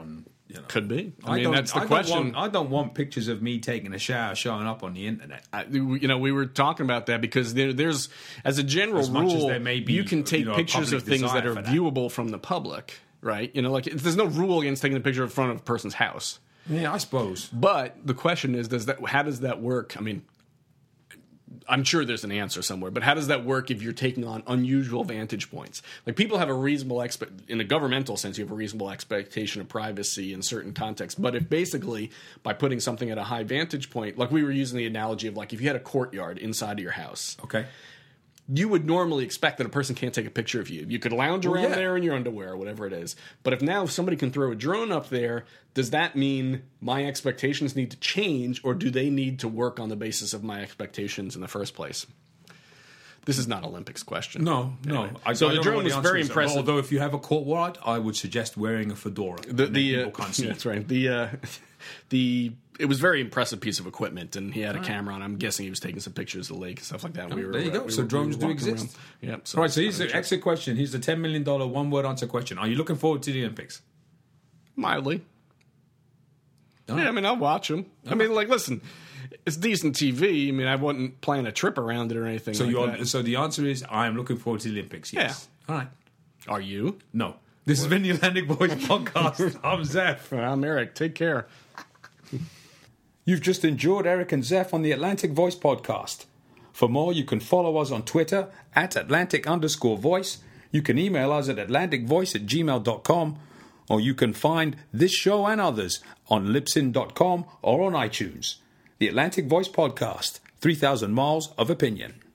You know. Could be. I mean, that's the question. I don't want pictures of me taking a shower showing up on the internet. We were talking about that because there's, as a general rule, you can take pictures of things that are viewable from the public, right? Like there's no rule against taking a picture in front of a person's house. Yeah, I suppose. But the question is, how does that work? I mean, I'm sure there's an answer somewhere, but how does that work if you're taking on unusual vantage points? Like people have a reasonable in a governmental sense, you have a reasonable expectation of privacy in certain contexts. But if basically by putting something at a high vantage point, like we were using the analogy of like if you had a courtyard inside of your house, okay, you would normally expect that a person can't take a picture of you. You could lounge around there in your underwear or whatever it is. But if somebody can throw a drone up there, does that mean my expectations need to change, or do they need to work on the basis of my expectations in the first place? This is not Olympics question. No. Anyway. So the drone was very impressive. Although if you have a courtyard, I would suggest wearing a fedora. People can't see. That's right. It was a very impressive piece of equipment, and he had a camera on. I'm guessing he was taking some pictures of the lake and stuff like that. There you go. So drones do exist. Yeah. All right. So here's the exit question. Here's the $10 million one-word answer question. Are you looking forward to the Olympics? Mildly. Oh. Yeah, I mean, I'll watch them. I mean, like, listen, it's decent TV. I mean, I wouldn't plan a trip around it or anything that. So the answer is, I am looking forward to the Olympics, yes. Yeah. All right. Are you? No. This has been the Atlantic Voice Podcast. I'm Zeph. I'm Eric. Take care. You've just enjoyed Eric and Zeph on the Atlantic Voice Podcast. For more, you can follow us on Twitter at Atlantic_voice. You can email us at atlanticvoice@gmail.com. Or you can find this show and others on Libsyn.com or on iTunes. The Atlantic Voice Podcast, 3,000 miles of opinion.